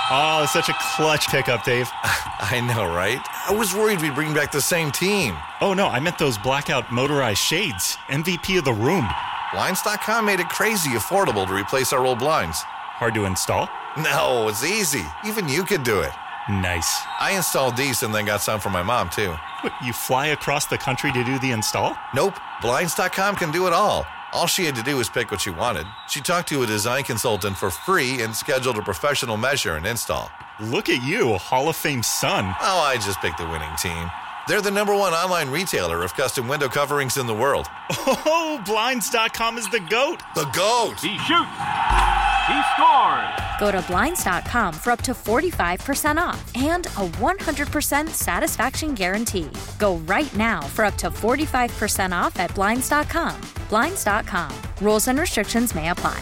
Oh, such a clutch pickup, Dave. I know, right? I was worried we'd bring back the same team. Oh, no, I meant those blackout motorized shades. MVP of the room. Blinds.com made it crazy affordable to replace our old blinds. Hard to install? No, it's easy. Even you could do it. Nice. I installed these and then got some for my mom, too. What, you fly across the country to do the install? Nope. Blinds.com can do it all. All she had to do was pick what she wanted. She talked to a design consultant for free and scheduled a professional measure and install. Look at you, a Hall of Fame son. Oh, I just picked the winning team. They're the #1 online retailer of custom window coverings in the world. Oh, Blinds.com is the GOAT. The GOAT! He shoots. He scores. Go to Blinds.com for up to 45% off and a 100% satisfaction guarantee. Go right now for up to 45% off at Blinds.com. Blinds.com. Rules and restrictions may apply.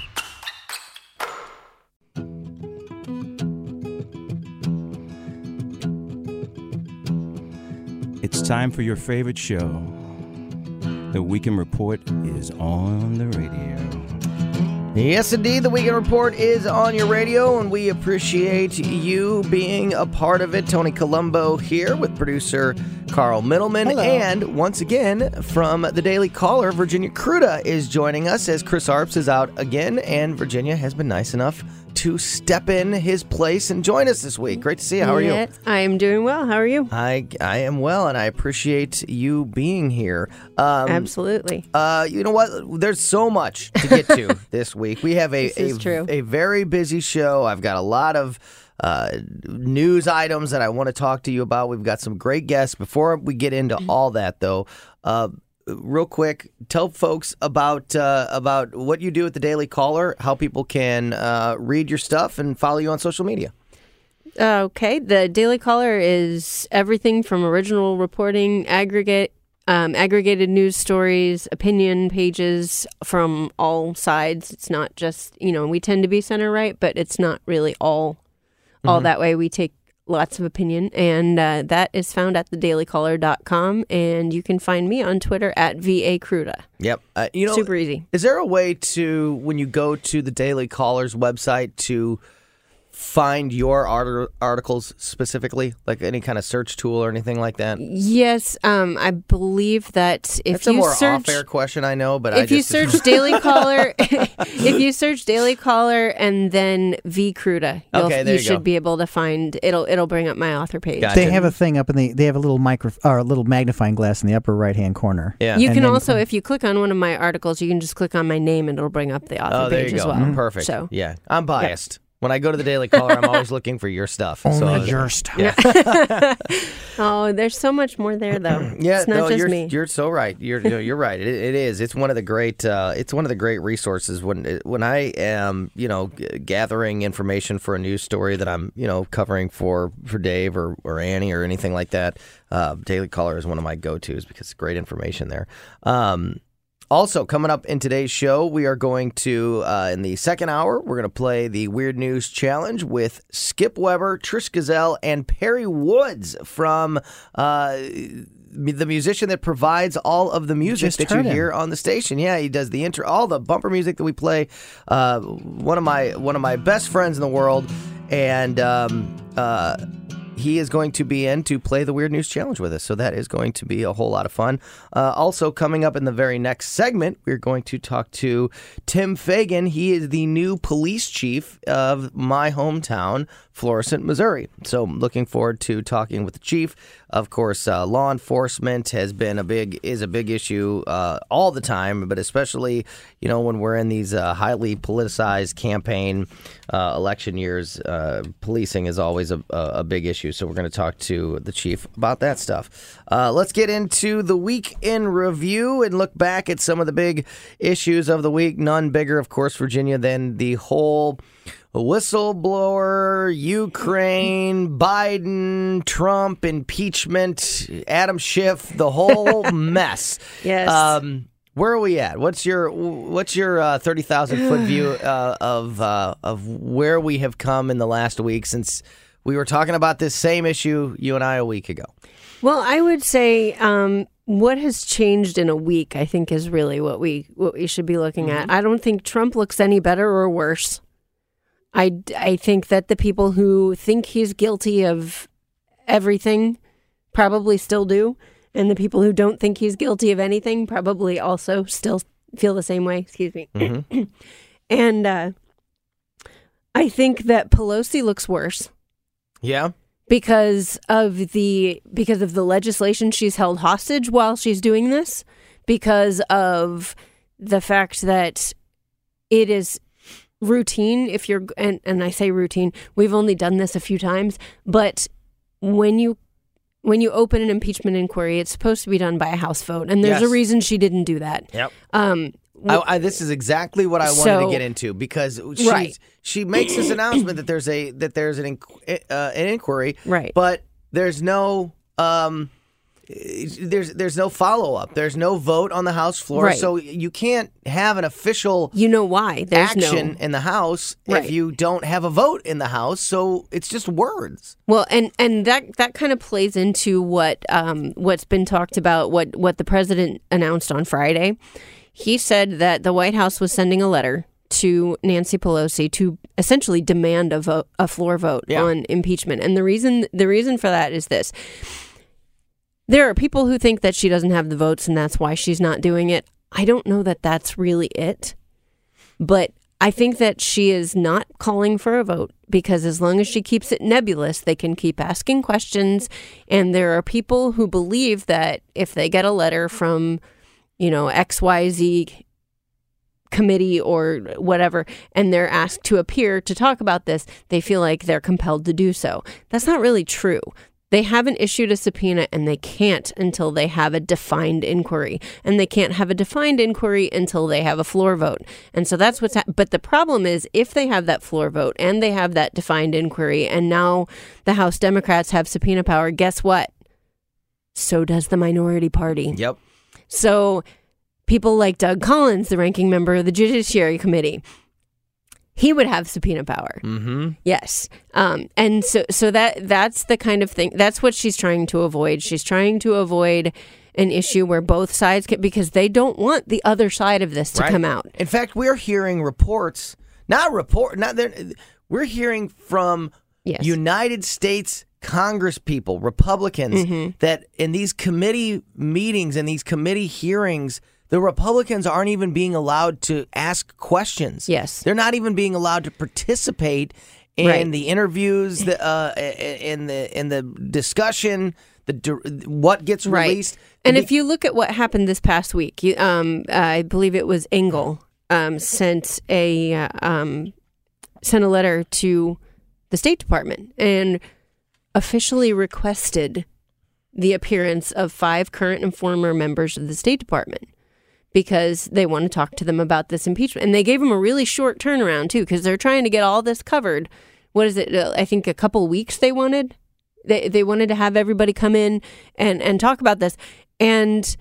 It's time for your favorite show. The Weekend Report is on the radio. Yes, indeed. The Weekend Report is on your radio, and we appreciate you being a part of it. Tony Colombo here with producer Carl Middleman. Hello. And once again, from the Daily Caller, Virginia Kruta is joining us as Chris Arps is out again, and Virginia has been nice enough to step in his place and join us this week. Great to see you. How are you? I am doing well. How are you? I am well, and I appreciate you being here. Absolutely. You know what? There's so much to get to this week. We have This is true. a very busy show. I've got a lot of news items that I want to talk to you about. We've got some great guests. Before we get into all that, though, real quick, tell folks about what you do at the Daily Caller, how people can read your stuff and follow you on social media. Okay. The Daily Caller is everything from original reporting, aggregated news stories, opinion pages from all sides. It's not just, we tend to be center right, but it's not really all that way. We take lots of opinion, and that is found at thedailycaller.com, and you can find me on Twitter at VACruda. Yep. Super easy. Is there a way to, when you go to the Daily Caller's website, to find your articles specifically, like any kind of search tool or anything like that? Yes, I believe that if That's a you more search, off-air question, I know, but if you search Daily Caller, if you search Daily Caller and then VCruda, you should be able to find it'll bring up my author page. Gotcha. They have a thing up in they have a little a little magnifying glass in the upper right-hand corner. Yeah. You And can then- also, if you click on one of my articles, you can just click on my name and it'll bring up the author there page you as go. well. Perfect. So, yeah, I'm biased. When I go to the Daily Caller, I'm always looking for your stuff. Only your stuff. Yeah. oh, there's so much more there though. Yeah, it's not just me. You're so right. You're right. It is. It's one of the great. It's one of the great resources when I am gathering information for a news story that I'm covering for Dave or Annie or anything like that. Daily Caller is one of my go-tos because it's great information there. Also, coming up in today's show, we are going to, in the second hour, we're going to play the Weird News Challenge with Skip Weber, Trish Gazelle, and Perry Woods from the musician that provides all of the music Just that you heard him. hear on the station. Yeah, he does the intro, all the bumper music that we play. One of my best friends in the world, and he is going to be in to play the Weird News Challenge with us, so that is going to be a whole lot of fun. Also, coming up in the very next segment, we're going to talk to Tim Fagan. He is the new police chief of my hometown, Florissant, Missouri. So looking forward to talking with the chief. Of course, law enforcement is a big issue all the time, but especially when we're in these highly politicized campaign election years, policing is always a big issue. So we're going to talk to the chief about that stuff. Let's get into the week in review and look back at some of the big issues of the week. None bigger, of course, Virginia, than the whole whistleblower, Ukraine, Biden, Trump, impeachment, Adam Schiff, the whole mess. Yes. Where are we at? What's your 30,000-foot view of where we have come in the last week since we were talking about this same issue, you and I, a week ago? Well, I would say what has changed in a week, I think, is really what we should be looking at. I don't think Trump looks any better or worse. I think that the people who think he's guilty of everything probably still do, and the people who don't think he's guilty of anything probably also still feel the same way. Excuse me. Mm-hmm. And I think that Pelosi looks worse. Yeah. Because of the legislation she's held hostage while she's doing this, because of the fact that it is routine if you're and I say routine, we've only done this a few times, but when you open an impeachment inquiry, it's supposed to be done by a House vote, and there's a reason she didn't do that. Yep. This is exactly what I wanted to get into, because she makes this announcement that there's an inquiry, right? But there's no there's no follow up. There's no vote on the House floor, right. So you can't have an official why there's action in the House if you don't have a vote in the House. So it's just words. Well, and that kind of plays into what's been talked about, what the president announced on Friday. He said that the White House was sending a letter to Nancy Pelosi to essentially demand a floor vote on impeachment. And the reason for that is this. There are people who think that she doesn't have the votes and that's why she's not doing it. I don't know that that's really it. But I think that she is not calling for a vote because as long as she keeps it nebulous, they can keep asking questions. And there are people who believe that if they get a letter from XYZ committee or whatever, and they're asked to appear to talk about this, they feel like they're compelled to do so. That's not really true. They haven't issued a subpoena, and they can't until they have a defined inquiry. And they can't have a defined inquiry until they have a floor vote. And so that's what's but the problem is, if they have that floor vote and they have that defined inquiry, and now the House Democrats have subpoena power, guess what? So does the minority party. Yep. So people like Doug Collins, the ranking member of the Judiciary Committee, he would have subpoena power. Mm-hmm. Yes. And so that's the kind of thing. That's what she's trying to avoid. She's trying to avoid an issue where both sides can, because they don't want the other side of this to come out. In fact, we're hearing reports, we're hearing from United States Congress people, Republicans, that in these committee meetings and these committee hearings, the Republicans aren't even being allowed to ask questions. Yes. They're not even being allowed to participate in the interviews, in the discussion, what gets released. And if you look at what happened this past week, I believe it was Engel sent a letter to the State Department and officially requested the appearance of 5 current and former members of the State Department because they want to talk to them about this impeachment. And they gave them a really short turnaround, too, because they're trying to get all this covered. What is it? I think a couple weeks they wanted. They wanted to have everybody come in and talk about this. And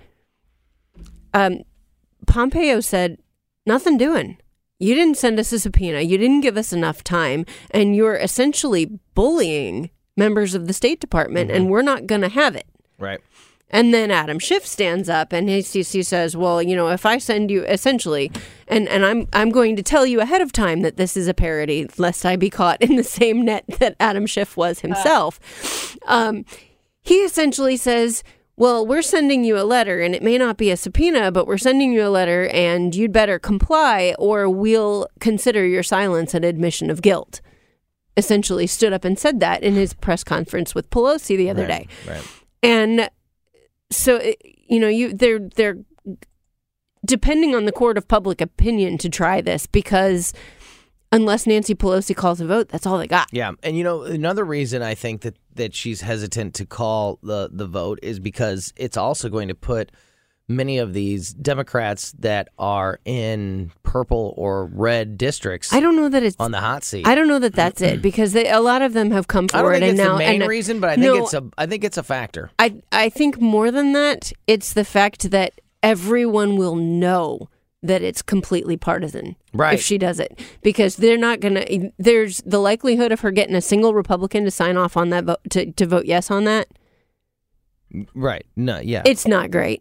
Pompeo said, nothing doing. You didn't send us a subpoena. You didn't give us enough time. And you're essentially bullying members of the State Department, and we're not going to have it. Right. And then Adam Schiff stands up and he says, well, if I send you essentially, and I'm going to tell you ahead of time that this is a parody, lest I be caught in the same net that Adam Schiff was himself. He essentially says, well, we're sending you a letter, and it may not be a subpoena, but we're sending you a letter, and you'd better comply, or we'll consider your silence an admission of guilt. Essentially stood up and said that in his press conference with Pelosi the other day. Right. And so, they're depending on the court of public opinion to try this, because unless Nancy Pelosi calls a vote, that's all they got. Yeah. And, another reason I think that she's hesitant to call the vote is because it's also going to put many of these Democrats that are in purple or red districts. I don't know that it's on the hot seat. I don't know that that's it, because a lot of them have come forward. I don't think and it's now, the main reason, but I think it's a factor. I think more than that, it's the fact that everyone will know that it's completely partisan if she does it, because they're not going to. There's the likelihood of her getting a single Republican to sign off on that vote to vote yes on that. Right. No. Yeah. It's not great.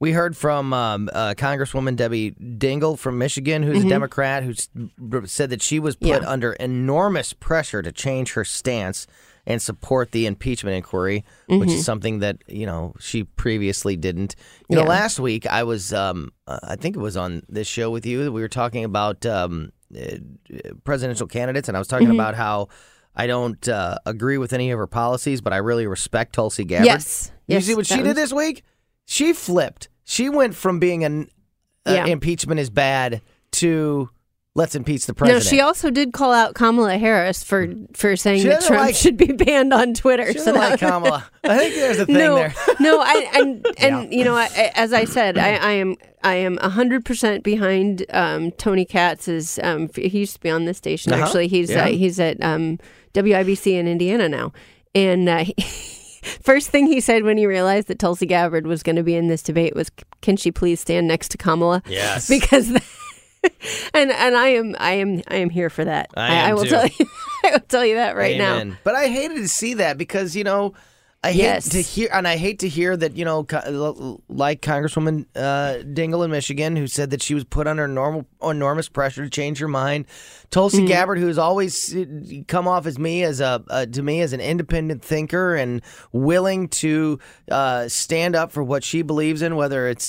We heard from Congresswoman Debbie Dingell from Michigan, who's a Democrat, who said that she was put under enormous pressure to change her stance and support the impeachment inquiry, which is something that, she previously didn't. Last week I was, I think it was on this show with you, we were talking about presidential candidates, and I was talking about how I don't agree with any of her policies, but I really respect Tulsi Gabbard. Yes. You see what she did this week? She flipped. She went from being impeachment is bad to let's impeach the president. No, she also did call out Kamala Harris for saying that Trump should be banned on Twitter. She doesn't like Kamala. I think there's a thing there. No, as I said, I am 100% behind Tony Katz's. He used to be on this station. Actually, he's at WIBC in Indiana now, and. First thing he said when he realized that Tulsi Gabbard was going to be in this debate was, "Can she please stand next to Kamala?" Yes, because, and I am here for that. I will tell you. I will tell you that right now. But I hated to see that because I hate to hear, and I hate to hear that like Congresswoman Dingell in Michigan, who said that she was put under enormous pressure to change her mind. Tulsi Gabbard, who has always come off as to me as an independent thinker and willing to stand up for what she believes in, whether it's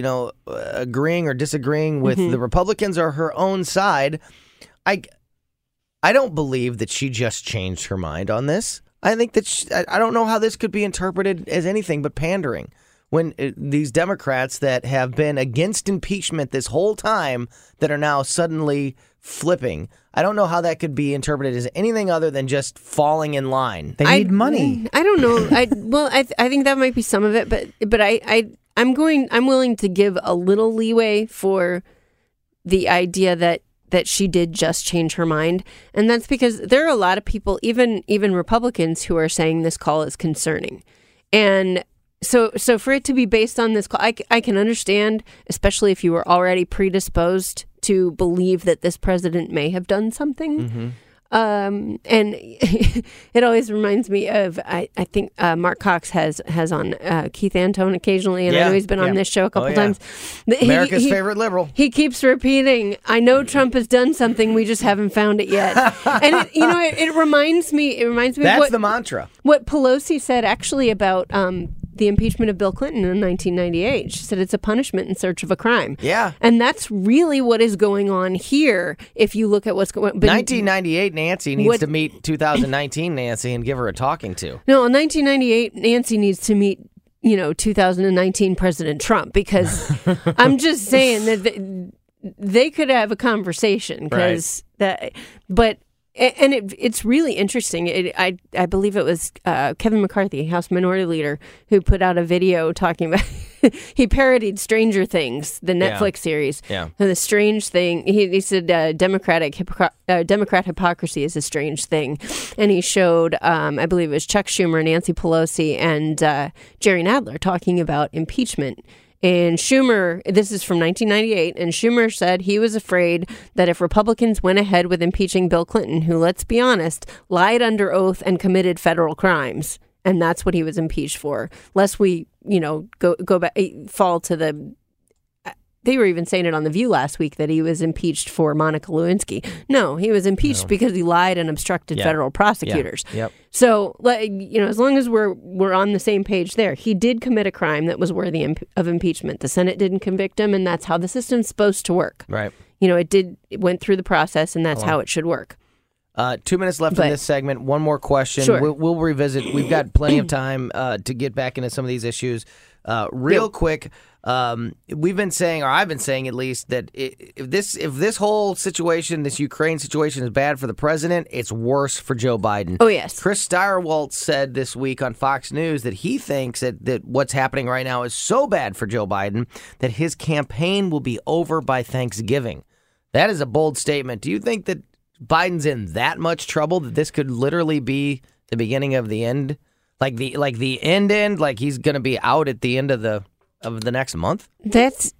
agreeing or disagreeing with the Republicans or her own side. I don't believe that she just changed her mind on this. I think that I don't know how this could be interpreted as anything but pandering when these Democrats that have been against impeachment this whole time that are now suddenly flipping. I don't know how that could be interpreted as anything other than just falling in line. They need money. I don't know. I think that might be some of it, but I'm willing to give a little leeway for the idea that she did just change her mind. And that's because there are a lot of people, even Republicans, who are saying this call is concerning. And so for it to be based on this call, I can understand, especially if you were already predisposed to believe that this president may have done something. And it always reminds me of, I think Mark Cox has on Keith Antone occasionally, and I know he's been on this show a couple times. America's favorite liberal. He keeps repeating, "I know Trump has done something, we just haven't found it yet." And it reminds me. That's the mantra. What Pelosi said actually about the impeachment of Bill Clinton in 1998. She said it's a punishment in search of a crime. Yeah. And that's really what is going on here if you look at what's going on. 1998 Nancy needs to meet 2019 Nancy and give her a talking to. No, in 1998 Nancy needs to meet 2019 President Trump, because I'm just saying that they could have a conversation because it's really interesting. I believe it was Kevin McCarthy, House Minority Leader, who put out a video talking about. He parodied Stranger Things, the Netflix series. Yeah. And the strange thing, he said Democrat hypocrisy is a strange thing. And he showed, I believe it was Chuck Schumer, Nancy Pelosi, and Jerry Nadler talking about impeachment. And Schumer, this is from 1998, and Schumer said he was afraid that if Republicans went ahead with impeaching Bill Clinton, who, let's be honest, lied under oath and committed federal crimes, and that's what he was impeached for, lest we, go back, fall to the... They were even saying it on The View last week that he was impeached for Monica Lewinsky. No, he was impeached because he lied and obstructed federal prosecutors. Yeah. Yep. So, as long as we're on the same page there, he did commit a crime that was worthy of impeachment. The Senate didn't convict him, and that's how the system's supposed to work. Right. It went through the process, and that's how it should work. 2 minutes left in this segment. One more question. Sure. We'll revisit. We've got plenty of time to get back into some of these issues. Real quick, we've been saying, or I've been saying at least, that if this whole situation, this Ukraine situation, is bad for the president, it's worse for Joe Biden. Oh, yes. Chris Stirewalt said this week on Fox News that he thinks that what's happening right now is so bad for Joe Biden that his campaign will be over by Thanksgiving. That is a bold statement. Do you think that Biden's in that much trouble that this could literally be the beginning of the end? Like the end, like he's going to be out at the end of the next month? That's,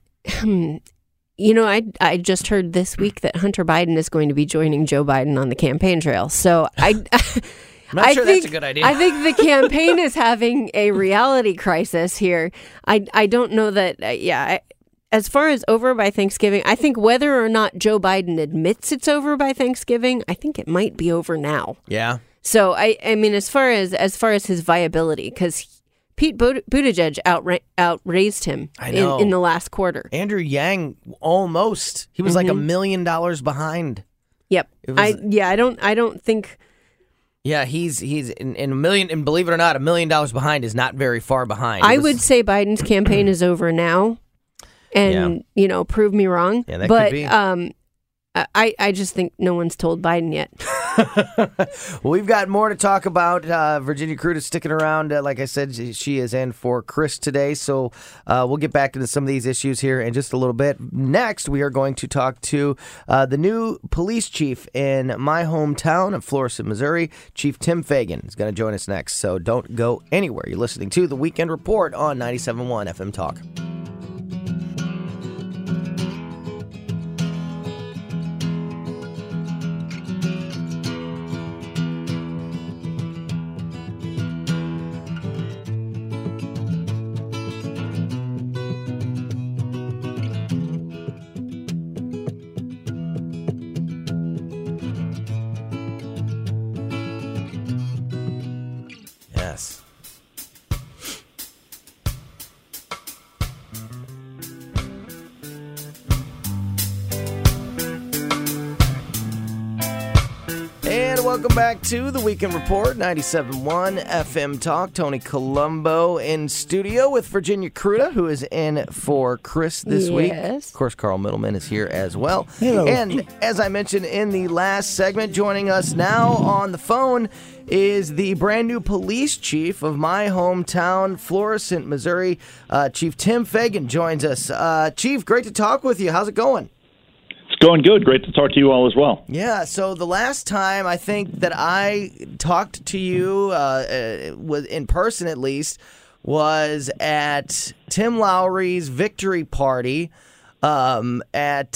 I just heard this week that Hunter Biden is going to be joining Joe Biden on the campaign trail. So I'm not sure that's a good idea. I think the campaign is having a reality crisis here. I don't know that. As far as over by Thanksgiving, I think whether or not Joe Biden admits it's over by Thanksgiving, I think it might be over now. Yeah. So I mean, as far as his viability, because Pete Buttigieg outraised him in the last quarter. Andrew Yang almost. He was like $1 million behind. Yep. I don't think. Yeah, he's in $1 million, and believe it or not, $1 million behind is not very far behind. I would say Biden's campaign is over now, and prove me wrong. Yeah, that could be. I just think no one's told Biden yet. Well, we've got more to talk about. Virginia Kruta is sticking around. Like I said, she is in for Chris today. So we'll get back into some of these issues here in just a little bit. Next, we are going to talk to the new police chief in my hometown of Florissant, Missouri. Chief Tim Fagan is going to join us next. So don't go anywhere. You're listening to The Weekend Report on 97.1 FM Talk. Yes. And welcome back to the Weekend Report, 97.1 FM Talk. Tony Colombo in studio with Virginia Kruta, who is in for Chris this week. Of course, Carl Middleman is here as well. Hello. And as I mentioned in the last segment, joining us now on the phone is the brand new police chief of my hometown, Florissant, Missouri. Chief Tim Fagan joins us. Chief, great to talk with you. How's it going? It's going good. Great to talk to you all as well. Yeah, so the last time I think that I talked to you, in person at least, was at Tim Lowry's victory party at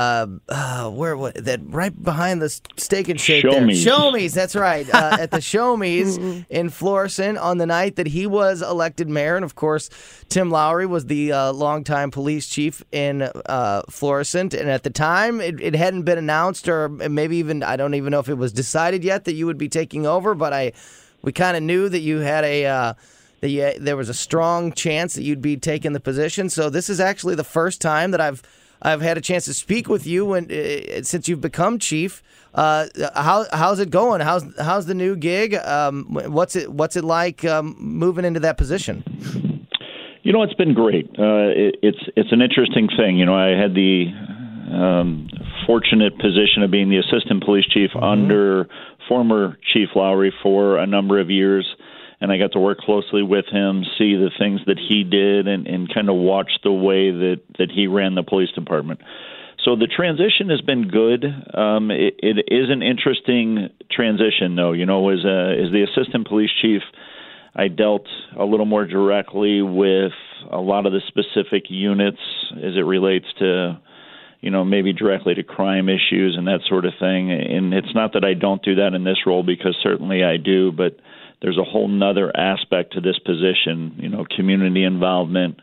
right behind the Steak and Shake there. Show-Me's, that's right. At the Show-Me's in Florissant on the night that he was elected mayor. And of course, Tim Lowry was the longtime police chief in Florissant. And at the time, it hadn't been announced, or maybe even, I don't even know if it was decided yet that you would be taking over, but we kind of knew that you had there was a strong chance that you'd be taking the position. So this is actually the first time that I've had a chance to speak with you since you've become chief. How's it going? How's the new gig? What's it like moving into that position? It's been great. It's an interesting thing. I had the fortunate position of being the assistant police chief under former Chief Lowry for a number of years. And I got to work closely with him, see the things that he did, and kind of watch the way that he ran the police department. So the transition has been good. It is an interesting transition, though. As the assistant police chief, I dealt a little more directly with a lot of the specific units as it relates to, maybe directly to crime issues and that sort of thing. And it's not that I don't do that in this role, because certainly I do, but there's a whole nother aspect to this position, community involvement,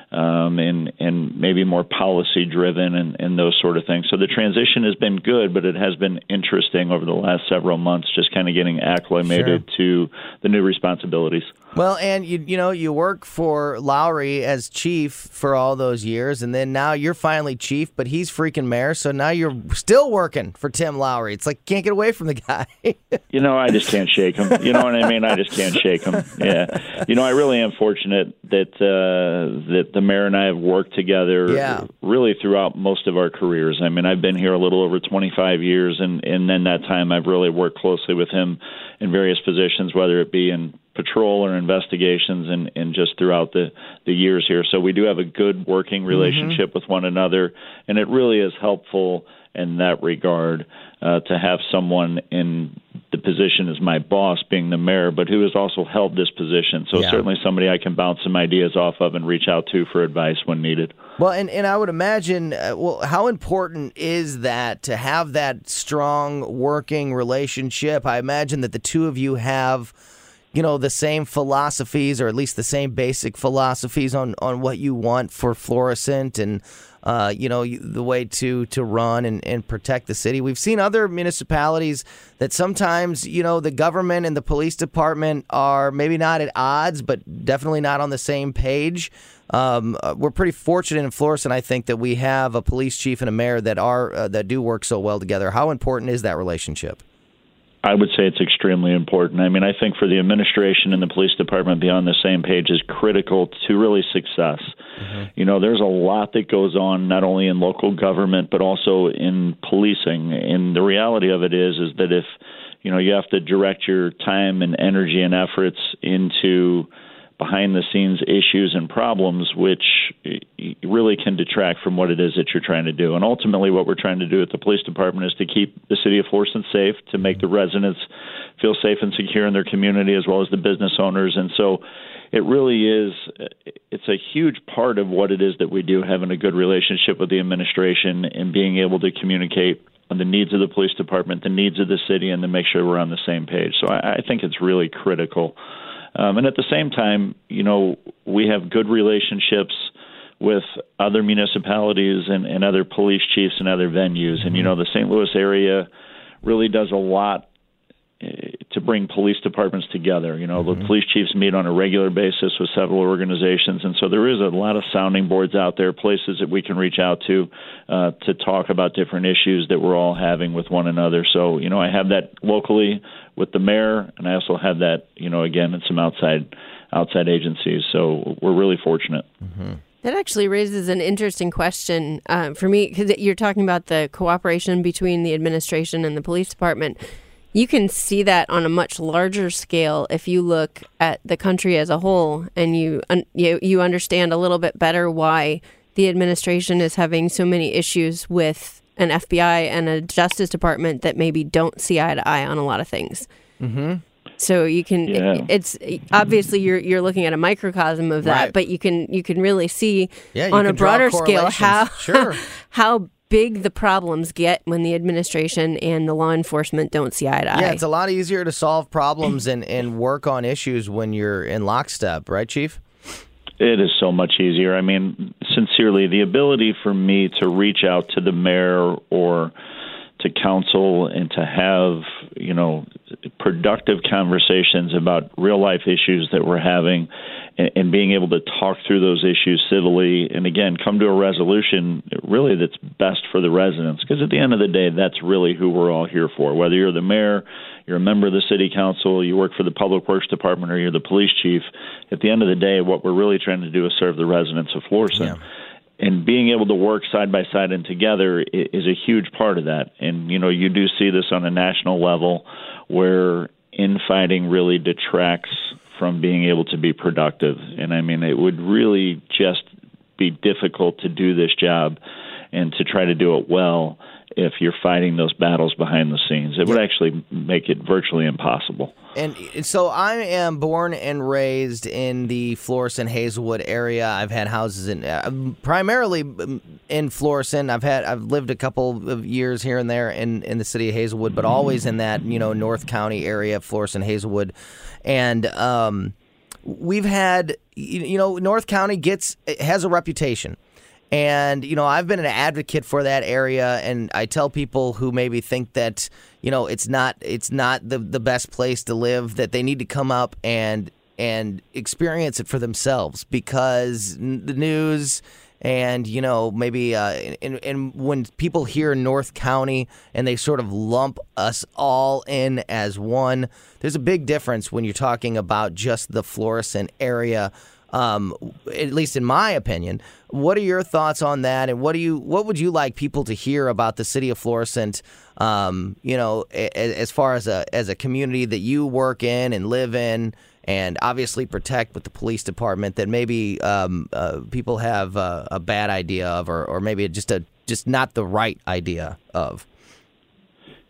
and maybe more policy driven and those sort of things. So the transition has been good, but it has been interesting over the last several months, just kind of getting acclimated to the new responsibilities. Well, and you work for Lowry as chief for all those years, and then now you're finally chief, but he's freaking mayor, so now you're still working for Tim Lowry. It's like, can't get away from the guy. I just can't shake him. You know what I mean? I just can't shake him. Yeah. I really am fortunate that the mayor and I have worked together really throughout most of our careers. I mean, I've been here a little over 25 years, and then that time I've really worked closely with him in various positions, whether it be in patrol or investigations and just throughout the years here. So we do have a good working relationship with one another, and it really is helpful in that regard to have someone in the position as my boss, being the mayor, but who has also held this position. So certainly somebody I can bounce some ideas off of and reach out to for advice when needed. Well, and I would imagine, how important is that to have that strong working relationship? I imagine that the two of you have, the same philosophies, or at least the same basic philosophies on what you want for Florissant and, the way to run and protect the city. We've seen other municipalities that sometimes, the government and the police department are maybe not at odds, but definitely not on the same page. We're pretty fortunate in Florissant, I think, that we have a police chief and a mayor that do work so well together. How important is that relationship? I would say it's extremely important. I mean, I think for the administration and the police department, be on the same page is critical to really success. Mm-hmm. There's a lot that goes on not only in local government but also in policing. And the reality of it is that if you have to direct your time and energy and efforts into behind-the-scenes issues and problems, which really can detract from what it is that you're trying to do. And ultimately what we're trying to do at the police department is to keep the city of Florissant safe, to make the residents feel safe and secure in their community, as well as the business owners. And so it really is, it's a huge part of what it is that we do, having a good relationship with the administration and being able to communicate on the needs of the police department, the needs of the city, and to make sure we're on the same page. So I think it's really critical. And at the same time, we have good relationships with other municipalities and other police chiefs and other venues. And, the St. Louis area really does a lot to bring police departments together. The police chiefs meet on a regular basis with several organizations. And so there is a lot of sounding boards out there, places that we can reach out to talk about different issues that we're all having with one another. So, I have that locally with the mayor, and I also have that, again, in some outside agencies. So we're really fortunate. Mm-hmm. That actually raises an interesting question for me, because you're talking about the cooperation between the administration and the police department. You can see that on a much larger scale if you look at the country as a whole, and you understand a little bit better why the administration is having so many issues with an FBI and a Justice Department that maybe don't see eye to eye on a lot of things. Mm-hmm. So you can, it's obviously you're looking at a microcosm of that, right. But you can really see on a broader scale how big the problems get when the administration and the law enforcement don't see eye to eye. Yeah, it's a lot easier to solve problems and work on issues when you're in lockstep, right, Chief? It is so much easier. I mean, sincerely, the ability for me to reach out to the mayor or to council and to have, productive conversations about real life issues that we're having and being able to talk through those issues civilly and, again, come to a resolution really that's best for the residents. Because at the end of the day, that's really who we're all here for. Whether you're the mayor, you're a member of the city council, you work for the public works department, or you're the police chief, at the end of the day, what we're really trying to do is serve the residents of Florissant. Yeah. And being able to work side by side and together is a huge part of that. And, you do see this on a national level where infighting really detracts from being able to be productive. And, I mean, it would really just be difficult to do this job and to try to do it well if you're fighting those battles behind the scenes. It would actually make it virtually impossible. And so I am born and raised in the Florissant Hazelwood area. I've had houses in primarily in Florissant. I've lived a couple of years here and there in the city of Hazelwood, but always in that North County area, Florissant Hazelwood, and we've had North County has a reputation. And, I've been an advocate for that area, and I tell people who maybe think that, it's not the best place to live, that they need to come up and experience it for themselves, because the news and, maybe and when people hear North County and they sort of lump us all in as one, there's a big difference when you're talking about just the Florissant area. At least in my opinion. What are your thoughts on that, and what would you like people to hear about the city of Florissant? As far as a community that you work in and live in, and obviously protect with the police department, that maybe people have a bad idea of, or maybe just not the right idea of.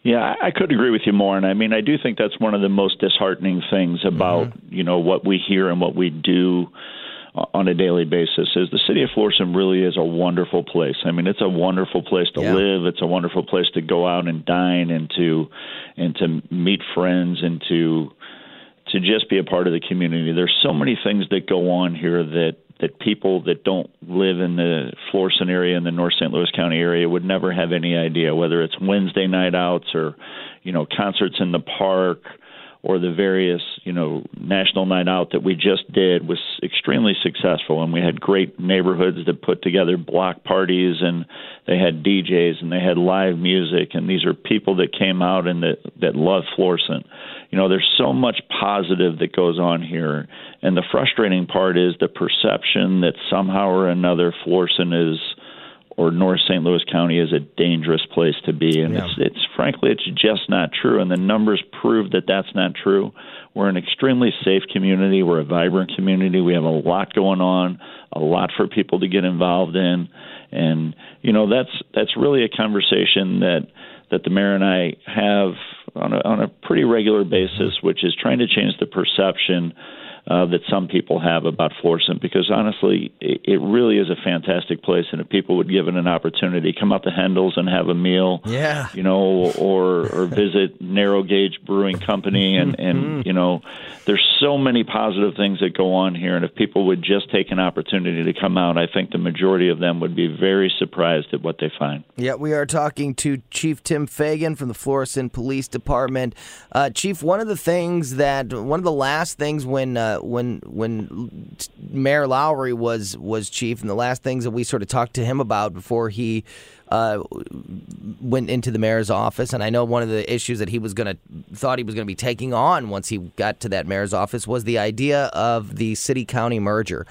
Yeah, I could agree with you more. And I mean, I do think that's one of the most disheartening things about, what we hear and what we do on a daily basis is the city of Florissant really is a wonderful place. I mean, it's a wonderful place to live. It's a wonderful place to go out and dine and to meet friends and to just be a part of the community. There's so many things that go on here that people that don't live in the Florissant area and the North St. Louis County area would never have any idea, whether it's Wednesday night outs or, concerts in the park or the various, national night out that we just did was extremely successful. And we had great neighborhoods that put together block parties, and they had DJs and they had live music. And these are people that came out and that love Florissant. There's so much positive that goes on here. And the frustrating part is the perception that somehow or another Florissant or North St. Louis County is a dangerous place to be. And it's frankly, it's just not true. And the numbers prove that that's not true. We're an extremely safe community. We're a vibrant community. We have a lot going on, a lot for people to get involved in. And, that's really a conversation that the mayor and I have on a pretty regular basis, which is trying to change the perception that some people have about Florissant, because honestly, it really is a fantastic place, and if people would give it an opportunity, come out to Hendel's and have a meal, or visit Narrow Gauge Brewing Company, and there's so many positive things that go on here, and if people would just take an opportunity to come out, I think the majority of them would be very surprised at what they find. Yeah, we are talking to Chief Tim Fagan from the Florissant Police Department. Chief, one of the last things when Mayor Lowry was chief, and the last things that we sort of talked to him about before he went into the mayor's office, and I know one of the issues that thought he was going to be taking on once he got to that mayor's office was the idea of the city-county merger.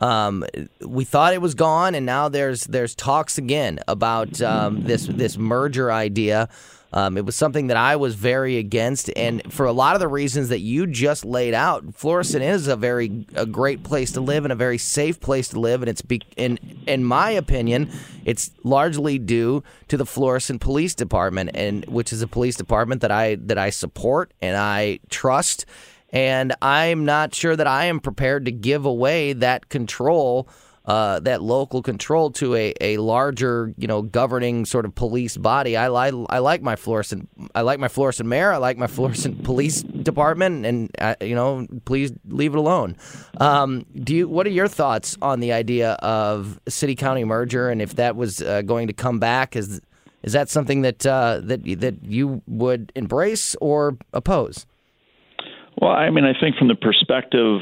We thought it was gone, and now there's talks again about this merger idea. It was something that I was very against, and for a lot of the reasons that you just laid out, Florissant is a great place to live and a very safe place to live, and it's in my opinion, it's largely due to the Florissant Police Department, and which is a police department that I support and I trust, and I'm not sure that I am prepared to give away that control. That local control to a larger, governing sort of police body. I like my Florissant mayor. I like my Florissant Police Department, and please leave it alone. What are your thoughts on the idea of city-county merger, and if that was going to come back? Is that something that you would embrace or oppose? Well, I mean, I think from the perspective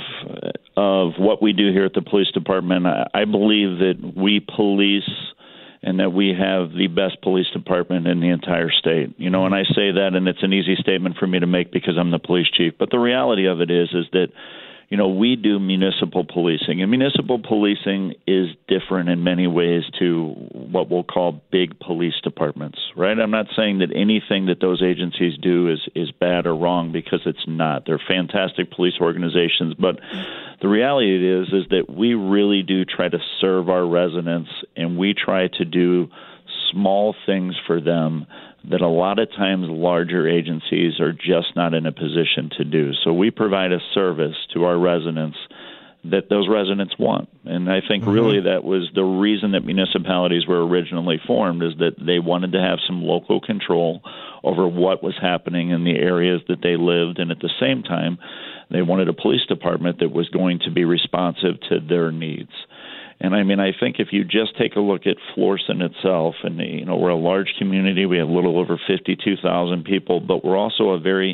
of what we do here at the police department, I believe that we police and that we have the best police department in the entire state. And I say that, and it's an easy statement for me to make because I'm the police chief. But the reality of it is that, we do municipal policing, and municipal policing is different in many ways to what we'll call big police departments, right? I'm not saying that anything that those agencies do is bad or wrong, because it's not. They're fantastic police organizations, but the reality is that we really do try to serve our residents, and we try to do small things for them that a lot of times larger agencies are just not in a position to do. So we provide a service to our residents that those residents want. And I think really that was the reason that municipalities were originally formed, is that they wanted to have some local control over what was happening in the areas that they lived. And at the same time, they wanted a police department that was going to be responsive to their needs. And I mean, I think if you just take a look at Florissant itself, and we're a large community, we have a little over 52,000 people, but we're also a very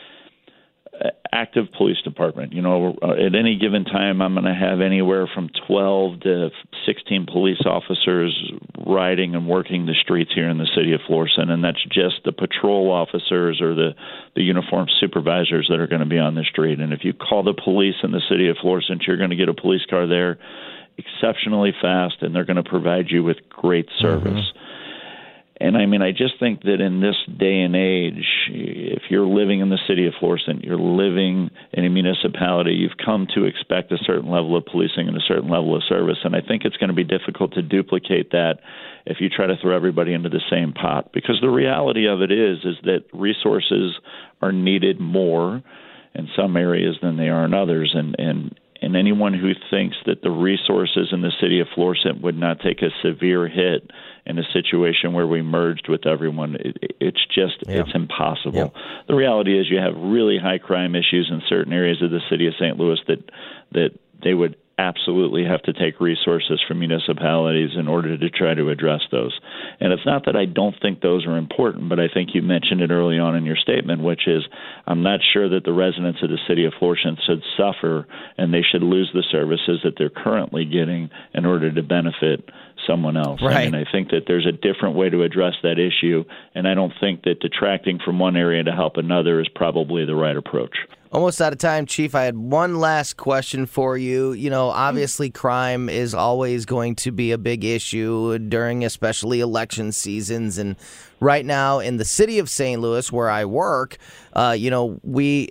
active police department. At any given time, I'm going to have anywhere from 12 to 16 police officers riding and working the streets here in the city of Florissant, and that's just the patrol officers or the uniformed supervisors that are going to be on the street. And if you call the police in the city of Florissant, you're going to get a police car there exceptionally fast, and they're going to provide you with great service. And I mean, I just think that in this day and age, if you're living in the city of Florissant, you're living in a municipality, you've come to expect a certain level of policing and a certain level of service. And I think it's going to be difficult to duplicate that if you try to throw everybody into the same pot. Because the reality of it is that resources are needed more in some areas than they are in others. And anyone who thinks that the resources in the city of Florissant would not take a severe hit in a situation where we merged with everyone, it's impossible. Yeah. The reality is you have really high crime issues in certain areas of the city of St. Louis that they would absolutely have to take resources from municipalities in order to try to address those. And it's not that I don't think those are important, but I think you mentioned it early on in your statement, which is I'm not sure that the residents of the city of Florissant should suffer and they should lose the services that they're currently getting in order to benefit someone else. Right. And I think that there's a different way to address that issue, and I don't think that detracting from one area to help another is probably the right approach. Almost out of time, Chief. I had one last question for you. You know, obviously crime is always going to be a big issue during especially election seasons. And right now in the city of St. Louis, where I work, we've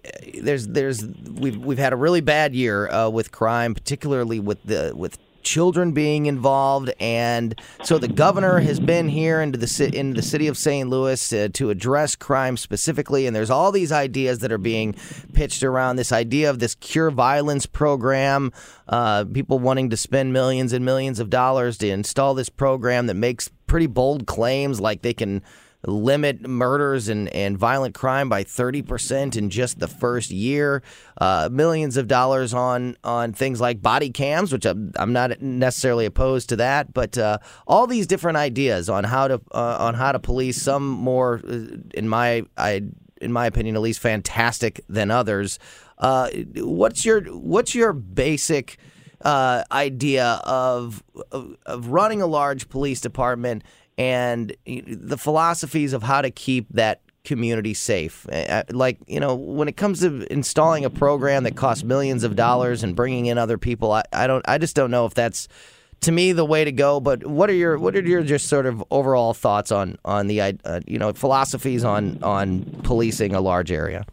had a really bad year with crime, particularly with children being involved, and so the governor has been here into the city of St. Louis to address crime specifically, and there's all these ideas that are being pitched around this idea of this cure violence program, people wanting to spend millions and millions of dollars to install this program that makes pretty bold claims like they can limit murders and violent crime by 30% in just the first year. Millions of dollars on things like body cams, which I'm not necessarily opposed to that, but all these different ideas on how to police, some more, in my opinion, at least fantastic than others. What's your basic idea of running a large police department and the philosophies of how to keep that community safe? Like, when it comes to installing a program that costs millions of dollars and bringing in other people, I just don't know if that's, to me, the way to go. But what are your just sort of overall thoughts on the philosophies on policing a large area?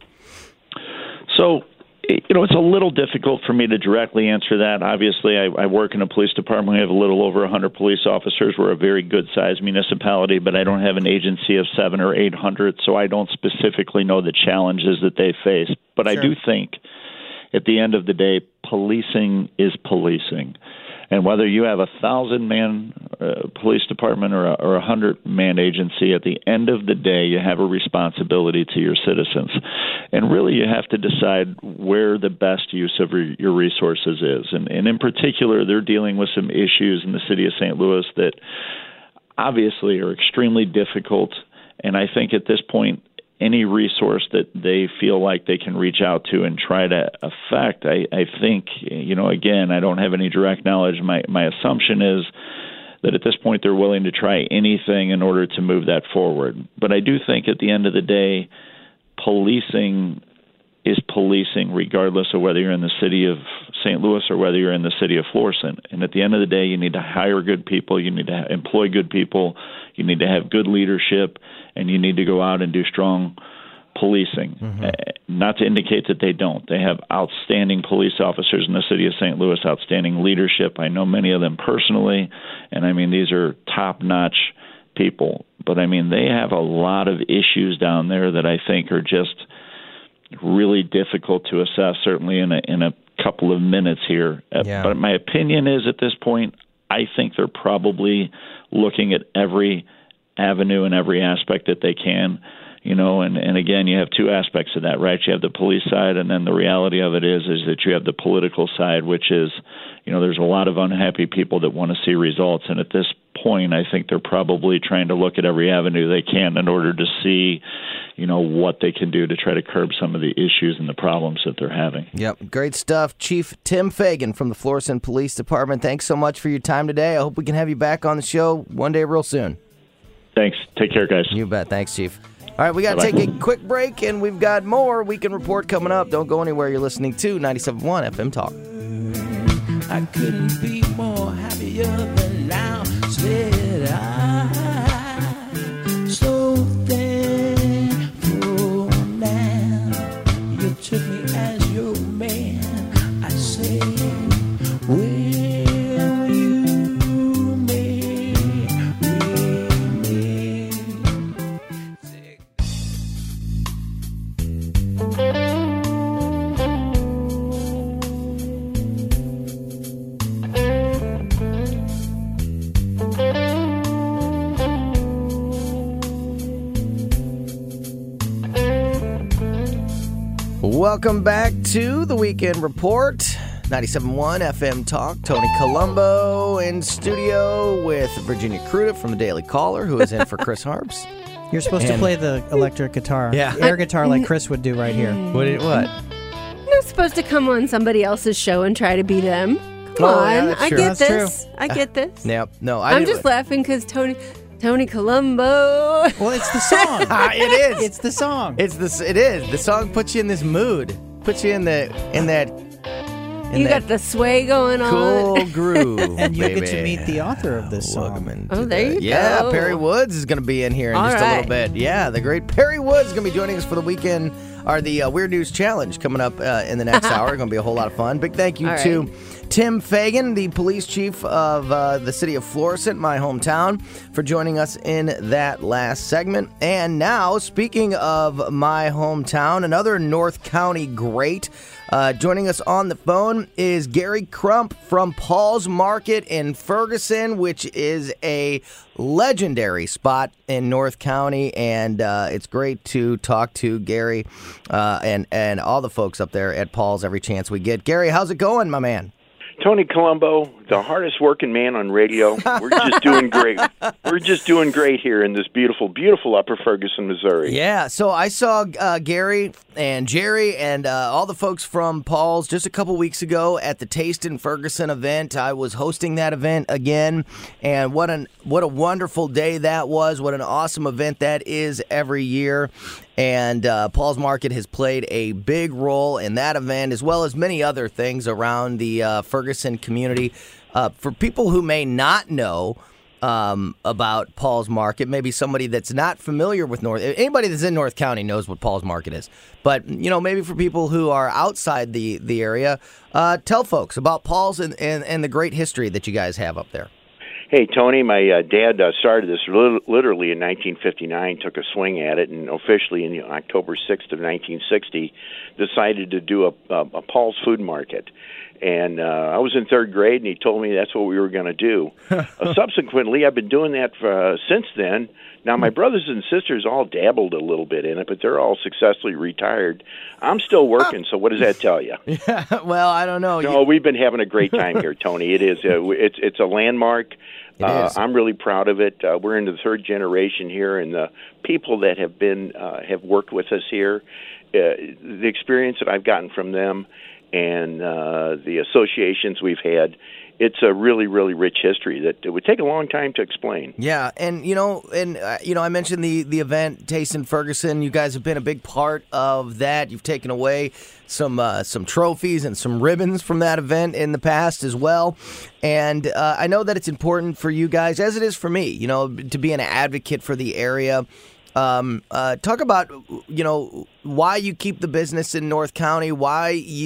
So, it's a little difficult for me to directly answer that. Obviously, I work in a police department. We have a little over 100 police officers. We're a very good-sized municipality, but I don't have an agency of 700 or 800, so I don't specifically know the challenges that they face. But sure. I do think, at the end of the day, policing is policing. And whether you have 1,000-man police department or a 100-man agency, at the end of the day, you have a responsibility to your citizens. And really, you have to decide where the best use of your resources is. And in particular, they're dealing with some issues in the city of St. Louis that obviously are extremely difficult. And I think at this point, any resource that they feel like they can reach out to and try to affect, I think, again, I don't have any direct knowledge. My assumption is that at this point they're willing to try anything in order to move that forward. But I do think at the end of the day, policing is policing regardless of whether you're in the city of St. Louis or whether you're in the city of Florissant. And at the end of the day, you need to hire good people, you need to employ good people, you need to have good leadership, and you need to go out and do strong policing. Mm-hmm. Not to indicate that they don't. They have outstanding police officers in the city of St. Louis, outstanding leadership. I know many of them personally, and these are top-notch people. But they have a lot of issues down there that I think are just really difficult to assess, certainly in a couple of minutes here. Yeah. But my opinion is, at this point, I think they're probably looking at every avenue and every aspect that they can, and again, you have two aspects of that, right? You have the police side, and then the reality of it is that you have the political side, which is, there's a lot of unhappy people that want to see results. And at this point, I think they're probably trying to look at every avenue they can in order to see, what they can do to try to curb some of the issues and the problems that they're having. Yep. Great stuff. Chief Tim Fagan from the Florissant Police Department, thanks so much for your time today. I hope we can have you back on the show one day real soon. Thanks. Take care, guys. You bet. Thanks, Chief. All right, we got to take a quick break, and we've got more Weekend Report coming up. Don't go anywhere. You're listening to 97.1 FM Talk. I couldn't be more happier than now. Said Welcome back to the Weekend Report. 97.1 FM Talk. Tony Colombo in studio with Virginia Crudup from the Daily Caller, who is in for Chris Harbs. You're supposed to play the electric guitar. Yeah. Air guitar like Chris would do right here. What? I'm not supposed to come on somebody else's show and try to be them. Come on. Yeah, that's I true. get That's this. true. I get this. Yep. No, I'm just laughing because Tony Colombo. Well, it's the song. It is. It's the song. It is. The song puts you in this mood. Puts you in that You got the sway going on. cool groove. And you baby. get to meet the author of this Welcome song. into Oh, there you Yeah, go. Perry Woods is going to be in here in All just a little right. bit. Yeah, the great Perry Woods is going to be joining us for the weekend, or the Weird News Challenge coming up in the next hour. Going to be a whole lot of fun. Big thank you All to right. Tim Fagan, the police chief of the city of Florissant, my hometown, for joining us in that last segment. And now, speaking of my hometown, another North County great. Joining us on the phone is Gary Crump from Paul's Market in Ferguson, which is a legendary spot in North County, and it's great to talk to Gary and all the folks up there at Paul's every chance we get. Gary, how's it going, my man? Tony Colombo, the hardest working man on radio. We're just doing great. We're just doing great here in this beautiful, beautiful Upper Ferguson, Missouri. Yeah, so I saw Gary and Jerry and all the folks from Paul's just a couple weeks ago at the Taste in Ferguson event. I was hosting that event again, and what a wonderful day that was. What an awesome event that is every year. And Paul's Market has played a big role in that event, as well as many other things around the Ferguson community. For people who may not know about Paul's Market, maybe somebody that's not familiar with anybody that's in North County knows what Paul's Market is. But, maybe for people who are outside the area, tell folks about Paul's and the great history that you guys have up there. Hey, Tony, my dad started this literally in 1959, took a swing at it, and officially in October 6th of 1960 decided to do a Paul's Food Market. And I was in third grade, and he told me that's what we were going to do. Subsequently, I've been doing that since then. Now, my brothers and sisters all dabbled a little bit in it, but they're all successfully retired. I'm still working, so what does that tell you? Yeah, well, I don't know. No, we've been having a great time here, Tony. It is. It's a landmark. I'm really proud of it. We're in the third generation here, and the people that have worked with us here, the experience that I've gotten from them, and the associations we've had, it's a really, really rich history that it would take a long time to explain. Yeah, and I mentioned the event Taste in Ferguson. You guys have been a big part of that. You've taken away some trophies and some ribbons from that event in the past as well. And I know that it's important for you guys, as it is for me, to be an advocate for the area. Talk about why you keep the business in North County, why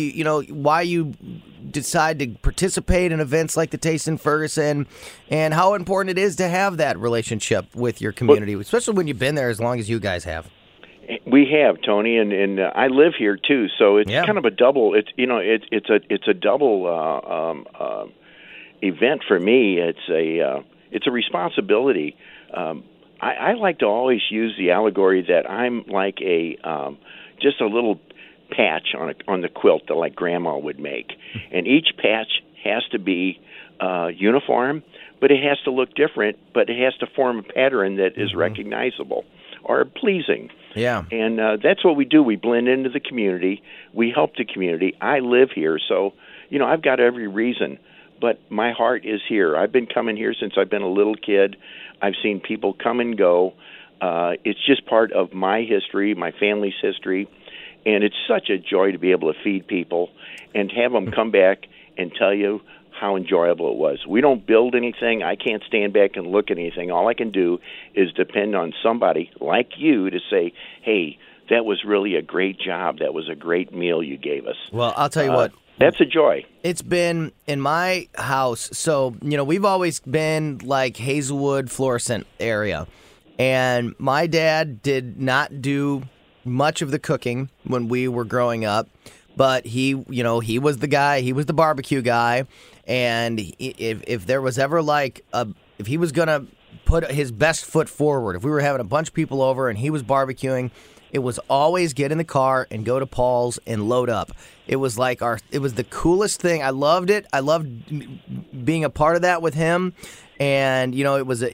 you decide to participate in events like the Taste in Ferguson, and how important it is to have that relationship with your community, especially when you've been there as long as you guys have. We have, Tony, and I live here too, so it's kind of a double. It's a double event for me. It's a responsibility. I like to always use the allegory that I'm like just a little patch on the quilt that like Grandma would make, and each patch has to be uniform, but it has to look different, but it has to form a pattern that is recognizable or pleasing. Yeah. And that's what we do. We blend into the community. We help the community. I live here, so I've got every reason, but my heart is here. I've been coming here since I've been a little kid. I've seen people come and go. It's just part of my history, my family's history, and it's such a joy to be able to feed people and have them come back and tell you how enjoyable it was. We don't build anything. I can't stand back and look at anything. All I can do is depend on somebody like you to say, hey, that was really a great job. That was a great meal you gave us. Well, I'll tell you what. That's a joy. It's been in my house. So, we've always been like Hazelwood, Florissant area. And my dad did not do much of the cooking when we were growing up. But he was the guy. He was the barbecue guy. And if there was ever if he was going to put his best foot forward, if we were having a bunch of people over and he was barbecuing, it was always get in the car and go to Paul's and load up. It was like it was the coolest thing. I loved it. I loved being a part of that with him. And it was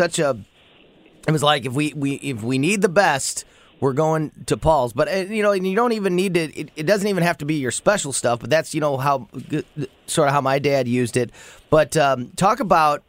like if we need the best, we're going to Paul's. But you don't even need to. It doesn't even have to be your special stuff. But that's how sort of how my dad used it. But talk about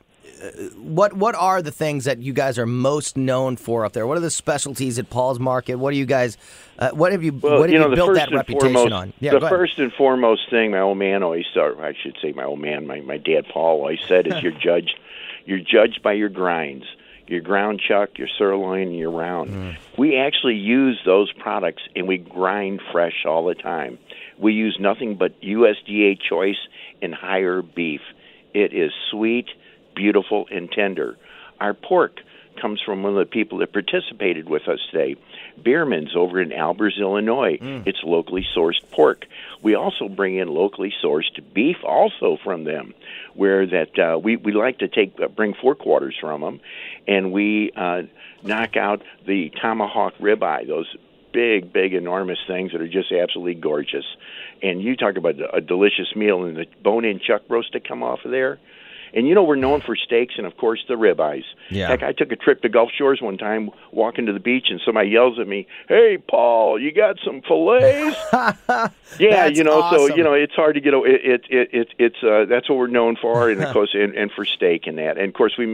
what are the things that you guys are most known for up there? What are the specialties at Paul's Market? What do you guys? What have you built that reputation on? Yeah, the first and foremost thing my old man always said, I should say my old man, my dad Paul always said, is you're judged by your grinds. Your ground chuck, your sirloin, and your round. We actually use those products, and we grind fresh all the time. We use nothing but USDA choice and higher beef. It is sweet, beautiful, and tender. Our pork comes from one of the people that participated with us today, Bierman's over in Albers, Illinois. It's locally sourced pork. We also bring in locally sourced beef also from them, where that we like to bring 4 quarters from them, and we knock out the tomahawk ribeye, those big, enormous things that are just absolutely gorgeous. And you talk about a delicious meal, and the bone-in chuck roast that come off of there. And we're known for steaks and, of course, the ribeyes. Yeah. Heck, I took a trip to Gulf Shores one time, walking to the beach, and somebody yells at me, "Hey, Paul, you got some fillets?" Yeah, That's awesome. So it's hard to get. It's that's what we're known for, and of course, and for steak and that. And of course,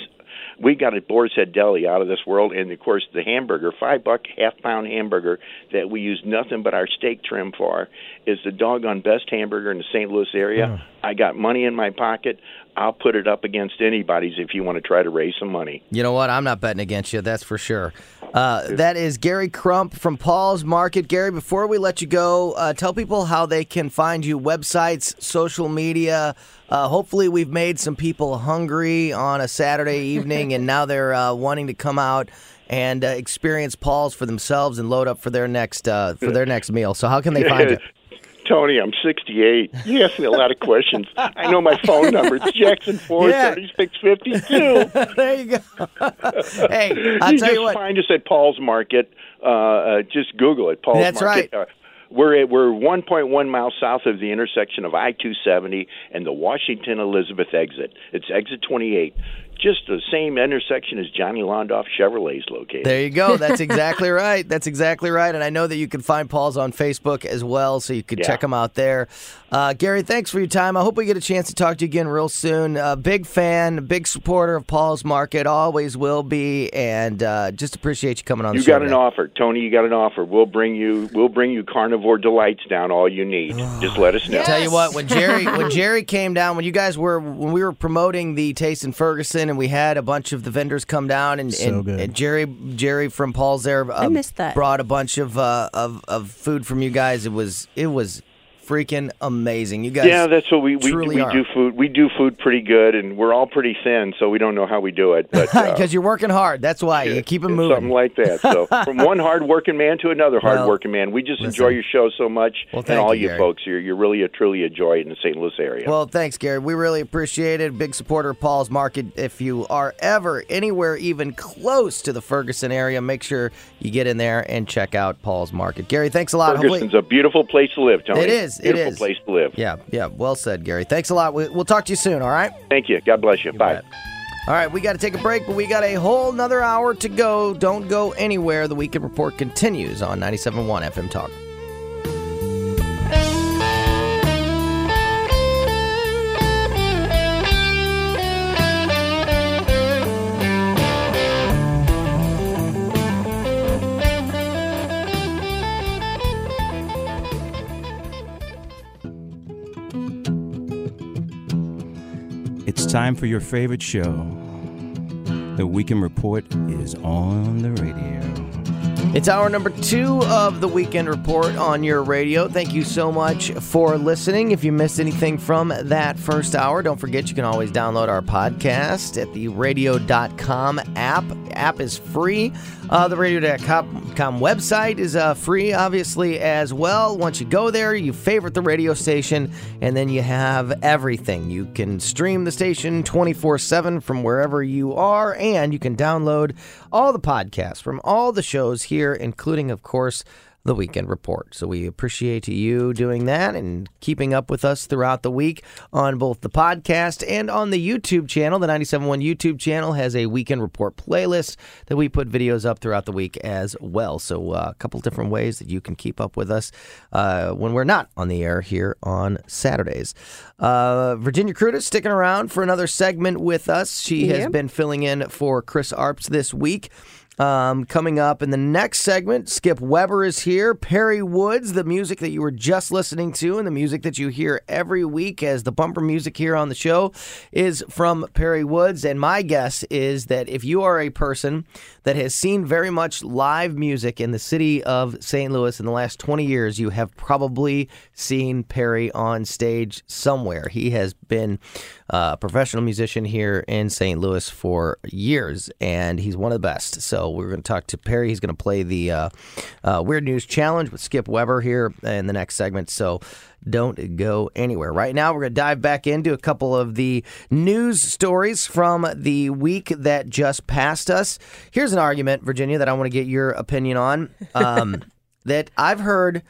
we got a Boar's Head Deli out of this world, and of course the hamburger, $5 half-pound hamburger that we use nothing but our steak trim for, is the doggone best hamburger in the St. Louis area. I got money in my pocket. I'll put it up against anybody's if you want to try to raise some money. You know what? I'm not betting against you, that's for sure. That is Gary Crump from Paul's Market. Gary, before we let you go, tell people how they can find you, websites, social media. Hopefully we've made some people hungry on a Saturday evening, and now they're wanting to come out and experience Paul's for themselves and load up for their next meal. So how can they find you? Tony, I'm 68. You asked me a lot of questions. I know my phone number. It's Jackson 43652. There you go. Hey, I'll tell you what. Find us at Paul's Market. Just Google it, Paul's That's Market. Right. We're 1.1 miles south of the intersection of I-270 and the Washington Elizabeth exit. It's exit 28. Just the same intersection as Johnny Londoff Chevrolet's located. There you go. That's exactly right. That's exactly right. And I know that you can find Paul's on Facebook as well, so you can check them out there. Gary, thanks for your time. I hope we get a chance to talk to you again real soon. Big fan, big supporter of Paul's Market, always will be, and just appreciate you coming on the show. You got an offer, Tony. You got an offer. We'll bring you carnivore delights down. All you need. Just let us know. Yes. Tell you what, when Jerry came down, when we were promoting the Taste in Ferguson, and we had a bunch of the vendors come down, and Jerry from Paul's there I missed that. Brought a bunch of food from you guys. It was freaking amazing. You guys, that's what we do. Food. We do food pretty good, and we're all pretty thin, so we don't know how we do it. But because you're working hard, that's why you keep it moving. Something like that. So from one hard-working man to another hard-working man, we just enjoy your show so much, and all you folks. You're really truly a joy in the St. Louis area. Well, thanks, Gary. We really appreciate it. Big supporter of Paul's Market. If you are ever anywhere even close to the Ferguson area, make sure you get in there and check out Paul's Market. Gary, thanks a lot. Ferguson's a beautiful place to live, Tony. It is. Beautiful place to live. Yeah. Well said, Gary. Thanks a lot. We'll talk to you soon, all right? Thank you. God bless you. Bye. Bet. All right, we got to take a break, but we got a whole nother hour to go. Don't go anywhere. The Weekend Report continues on 97.1 FM Talk. It's time for your favorite show. The Weekend Report is on the radio. It's hour number 2 of the Weekend Report on your radio. Thank you so much for listening. If you missed anything from that first hour, don't forget you can always download our podcast at the radio.com app. The app is free. The radio.com website is free, obviously, as well. Once you go there, you favorite the radio station, and then you have everything. You can stream the station 24/7 from wherever you are, and you can download all the podcasts from all the shows here, including, of course, the Weekend Report. So we appreciate you doing that and keeping up with us throughout the week on both the podcast and on the YouTube channel. The 97.1 YouTube channel has a Weekend Report playlist that we put videos up throughout the week as well. So a couple different ways that you can keep up with us when we're not on the air here on Saturdays. Virginia Kruta sticking around for another segment with us. She has been filling in for Chris Arps this week. Coming up in the next segment, Skip Weber is here. Perry Woods, the music that you were just listening to and the music that you hear every week as the bumper music here on the show is from Perry Woods. And my guess is that if you are a person that has seen very much live music in the city of St. Louis in the last 20 years, you have probably seen Perry on stage somewhere. He has been a professional musician here in St. Louis for years, and he's one of the best. So we're going to talk to Perry. He's going to play the Weird News Challenge with Skip Weber here in the next segment. So don't go anywhere. Right now, we're going to dive back into a couple of the news stories from the week that just passed us. Here's an argument, Virginia, that I want to get your opinion on that I've heard.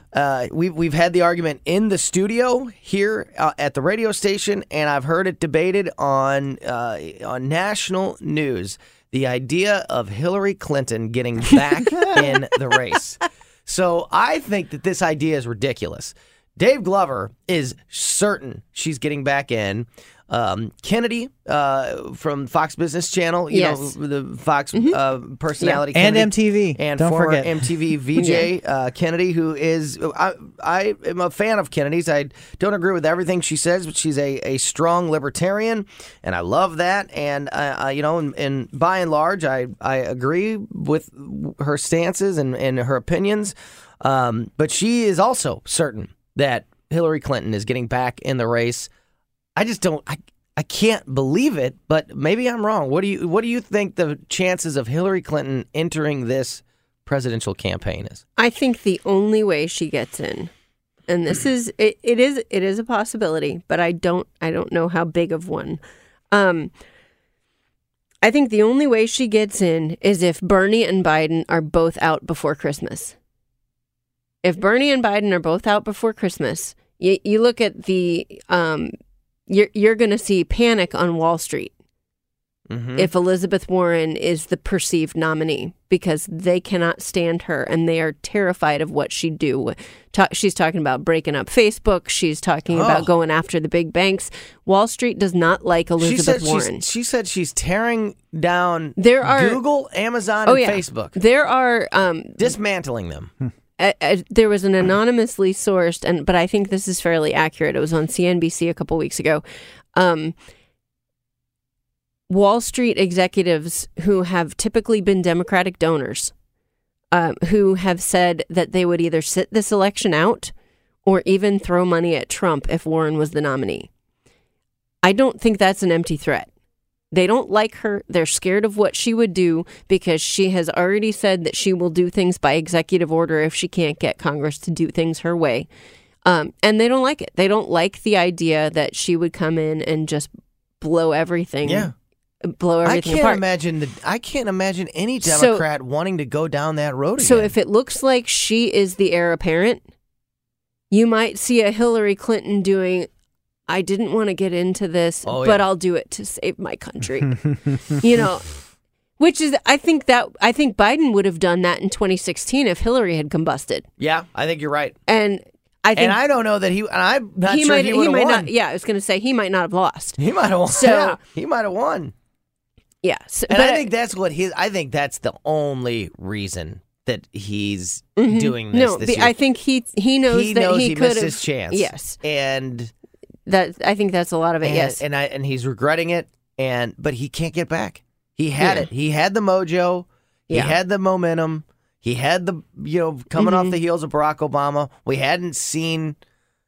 We've had the argument in the studio here at the radio station, and I've heard it debated on national news. The idea of Hillary Clinton getting back in the race. So I think that this idea is ridiculous. Dave Glover is certain she's getting back in. Kennedy from Fox Business Channel, you know, the Fox personality, Kennedy, and MTV, and don't former forget MTV VJ Kennedy, who is I am a fan of Kennedy's. I don't agree with everything she says, but she's a strong libertarian, and I love that. And you know, and by and large, I agree with her stances and her opinions. But she is also certain that Hillary Clinton is getting back in the race. I just don't. I can't believe it, but maybe I'm wrong. What do you think the chances of Hillary Clinton entering this presidential campaign is? I think the only way she gets in, and this is it is a possibility, but I don't know how big of one. I think the only way she gets in is if Bernie and Biden are both out before Christmas. If Bernie and Biden are both out before Christmas, you look at the you're going to see panic on Wall Street if Elizabeth Warren is the perceived nominee, because they cannot stand her and they are terrified of what she'd do. She's talking about breaking up Facebook. She's talking about going after the big banks. Wall Street does not like Elizabeth Warren. She said she's tearing down Google, Amazon, and Facebook. There are dismantling them. There was an anonymously sourced, but I think this is fairly accurate. It was on CNBC a couple weeks ago. Wall Street executives who have typically been Democratic donors, who have said that they would either sit this election out or even throw money at Trump if Warren was the nominee. I don't think that's an empty threat. They don't like her. They're scared of what she would do because she has already said that she will do things by executive order if she can't get Congress to do things her way. And they don't like it. They don't like the idea that she would come in and just blow everything. Yeah. Blow everything apart. I can't imagine any Democrat wanting to go down that road again. So if it looks like she is the heir apparent, you might see a Hillary Clinton doing, I didn't want to get into this, but I'll do it to save my country. You know, which is, I think Biden would have done that in 2016 if Hillary had combusted. Yeah, I think you're right. And I don't know that I'm not sure he would have won. Not, yeah, I was going to say he might not have lost. He might have won. So, yeah, he might have won. Yeah. And I think that's I think that's the only reason that he's doing this this year. I think he knows that he could missed his chance. Yes. And I think that's a lot of it. Yes. And he's regretting it. But he can't get back. He had it. He had the mojo. He had the momentum. He had the coming off the heels of Barack Obama. We hadn't seen.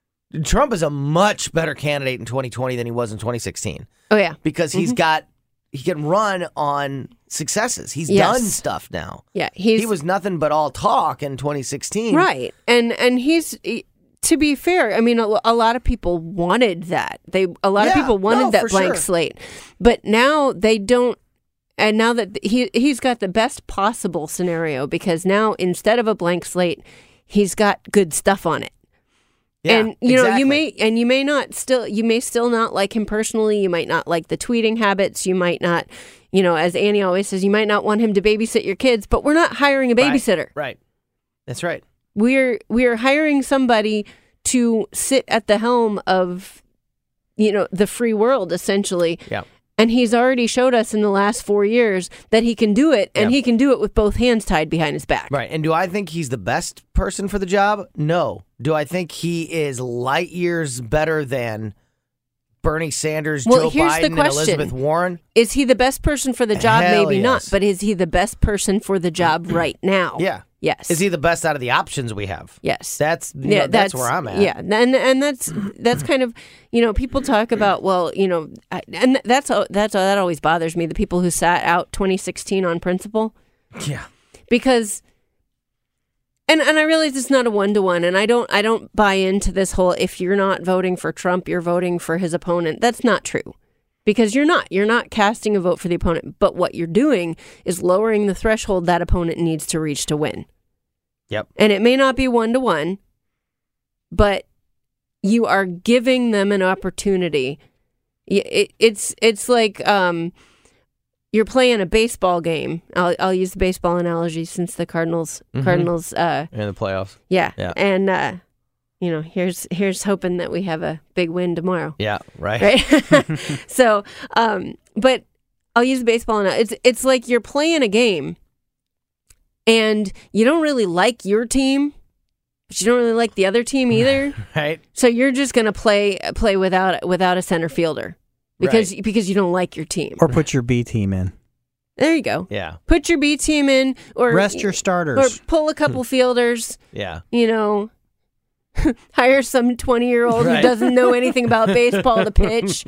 Trump is a much better candidate in 2020 than he was in 2016. Oh yeah, because he's got run on successes. He's Yes. done stuff now. Yeah, he was nothing but all talk in 2016. Right. And he's, to be fair, I mean, a lot of people wanted that. A lot of people wanted that blank slate. But now they don't. And now that he's got the best possible scenario, because now instead of a blank slate, he's got good stuff on it. Yeah, and you may still not like him personally. You might not like the tweeting habits. You might not, as Annie always says, you might not want him to babysit your kids, but we're not hiring a babysitter. Right. That's right. We're hiring somebody to sit at the helm of, the free world, essentially. Yeah. And he's already showed us in the last 4 years that he can do it, and he can do it with both hands tied behind his back. Right. And do I think he's the best person for the job? No. Do I think he is light years better than Bernie Sanders, Joe Biden, and Elizabeth Warren? Is he the best person for the job? Hell Maybe yes. not. But is he the best person for the job right now? Yeah. Yes. Is he the best out of the options we have? Yes. That's where I'm at. Yeah. And that's kind of, people talk about, well, and that always bothers me, the people who sat out 2016 on principle. Yeah. Because and I realize it's not a 1-to-1, and I don't buy into this whole, if you're not voting for Trump, you're voting for his opponent. That's not true. Because you're not casting a vote for the opponent, but what you're doing is lowering the threshold that opponent needs to reach to win. Yep. And it may not be 1-to-1, but you are giving them an opportunity. It's like you're playing a baseball game. I'll use the baseball analogy since the Cardinals in the playoffs. Yeah. And here's hoping that we have a big win tomorrow. Yeah, right. Right. So, but I'll use baseball analogy. It's like you're playing a game, and you don't really like your team, but you don't really like the other team either. Right. So you're just going to play without a center fielder because you don't like your team. Or put your B team in. There you go. Yeah. Put your B team in, or rest your starters, or pull a couple fielders. Yeah. Hire some 20-year-old who doesn't know anything about baseball to pitch.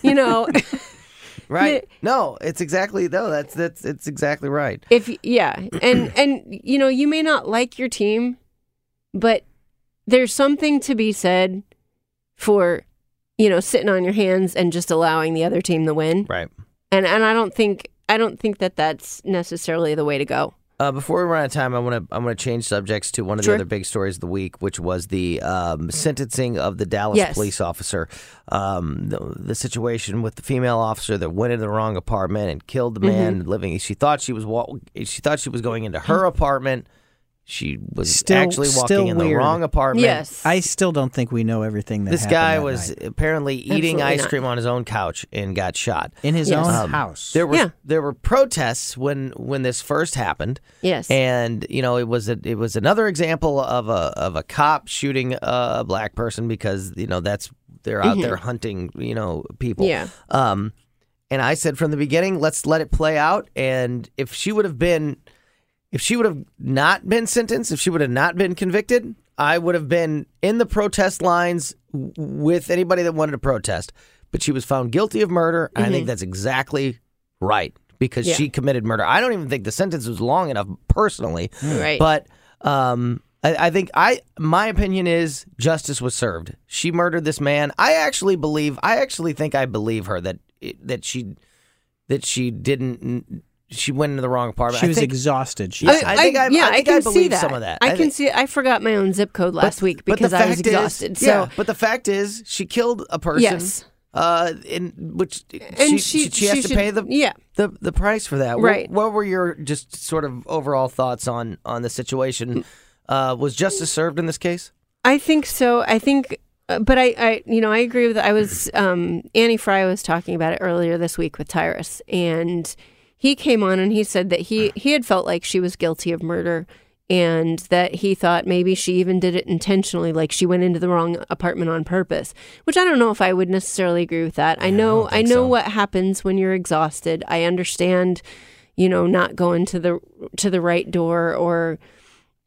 Right. No, it's exactly it's exactly right. And you may not like your team, but there's something to be said for, sitting on your hands and just allowing the other team to win. Right. And I don't think that that's necessarily the way to go. Before we run out of time, I want to change subjects to one of the other big stories of the week, which was the sentencing of the Dallas police officer. The situation with the female officer that went into the wrong apartment and killed the man living. She thought she was going into her apartment. She was actually walking in the wrong apartment. Yes. I still don't think we know everything that this happened guy that was night. apparently eating Absolutely ice cream on his own couch and got shot in his own house. There were protests when this first happened. Yes, and it was another example of a cop shooting a black person because they're out there hunting people. Yeah. And I said from the beginning, let's let it play out. And if she would have not been sentenced, if she would have not been convicted, I would have been in the protest lines with anybody that wanted to protest. But she was found guilty of murder. And I think that's exactly right because she committed murder. I don't even think the sentence was long enough personally. Right. But I think my opinion is justice was served. She murdered this man. I actually think I believe her that she didn't. She went into the wrong apartment. She was exhausted. I can see believe that. some of that. I can see. I forgot my own zip code last week because I was exhausted. But the fact is, she killed a person. Yes. She has to pay the price for that. Right. What were your just sort of overall thoughts on the situation? Was justice served in this case? I think so. I think. But I agree with. I was Annie Fry was talking about it earlier this week with Tyrus, and he came on and he said that he had felt like she was guilty of murder, and that he thought maybe she even did it intentionally, like she went into the wrong apartment on purpose. Which I don't know if I would necessarily agree with that. I know what happens when you're exhausted. I understand, not going to the right door or.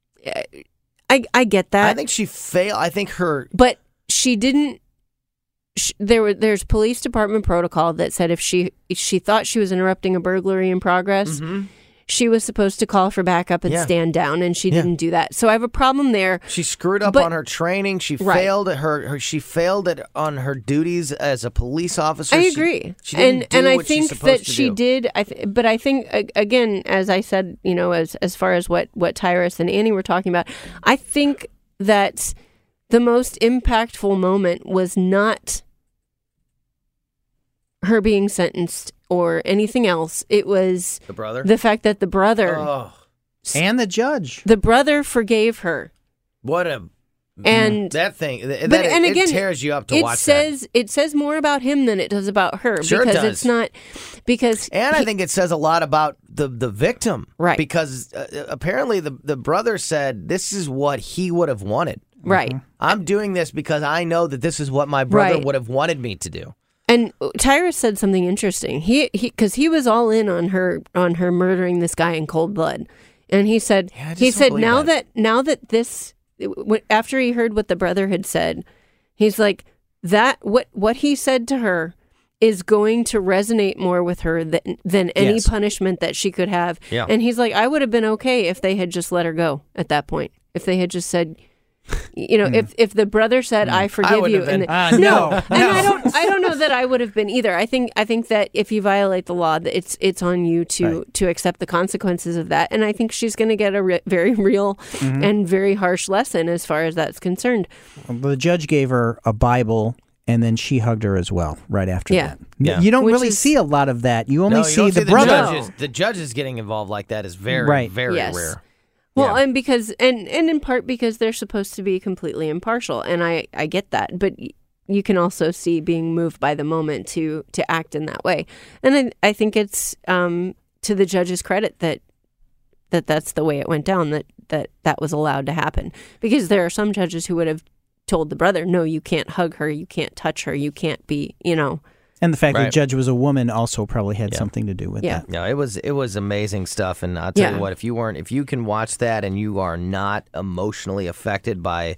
I get that. I think she failed. I think her. But she didn't there's police department protocol that said if she thought she was interrupting a burglary in progress, she was supposed to call for backup and stand down, and she didn't do that. So I have a problem there. She screwed up on her training. She failed at she failed on her duties as a police officer. I agree. She didn't do and I what think she's supposed that to she do. did. But I think again, as I said, as far as what Tyrus and Annie were talking about, I think that the most impactful moment was not her being sentenced or anything else. It was the brother. The fact that the brother and the judge. The brother forgave her. What a and that thing. And again, it tears you up to watch that. It says more about him than it does about her. Sure because it does. it's not because And I think it says a lot about the victim. Right. Because apparently the brother said this is what he would have wanted. Right. I'm doing this because I know that this is what my brother would have wanted me to do. And Tyrus said something interesting. Because he was all in on her murdering this guy in cold blood, and he said now that this after he heard what the brother had said, he's like that what he said to her is going to resonate more with her than any punishment that she could have. Yeah. And he's like, I would have been okay if they had just let her go at that point. If they had just said, if the brother said, I forgive you. And no. And I don't know that I would have been either. I think that if you violate the law, that it's on you to accept the consequences of that. And I think she's going to get a very real and very harsh lesson as far as that's concerned. The judge gave her a Bible, and then she hugged her as well right after that. Yeah. You don't really see a lot of that. You only see the brother. brother. The judges getting involved like that is very, very rare. Well, and because and in part because they're supposed to be completely impartial, and I get that, but you can also see being moved by the moment to act in that way, and I think it's to the judge's credit that's the way it went down, that was allowed to happen, because there are some judges who would have told the brother, no, you can't hug her, you can't touch her, you can't be, And the fact that the judge was a woman also probably had something to do with that. No, it was amazing stuff, and I'll tell you what, if you can watch that and you are not emotionally affected by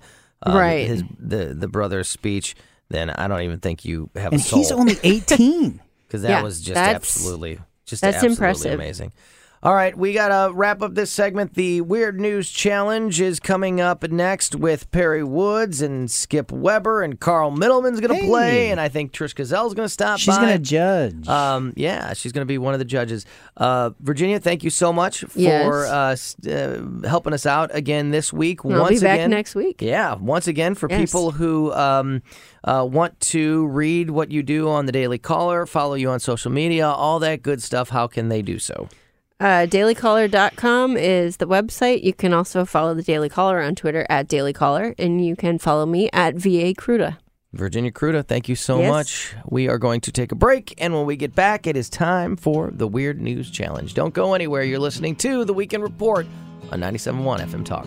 the brother's speech, then I don't even think you have a soul. And he's only 18. Because that was just absolutely impressive. Amazing. All right, we got to wrap up this segment. The Weird News Challenge is coming up next with Perry Woods and Skip Weber, and Carl Middleman's going to play, and I think Trish Gazelle's going to stop by. She's going to judge. She's going to be one of the judges. Virginia, thank you so much for helping us out again this week. I'll be back next week. Yeah, once again, for people who want to read what you do on the Daily Caller, follow you on social media, all that good stuff, how can they do so? Dailycaller.com is the website. You can also follow the Daily Caller on Twitter at Daily Caller, and you can follow me at VA Cruda. Virginia Cruda, thank you so much. We are going to take a break, and when we get back, it is time for the Weird News Challenge. Don't go anywhere. You're listening to The Weekend Report on 97.1 FM Talk.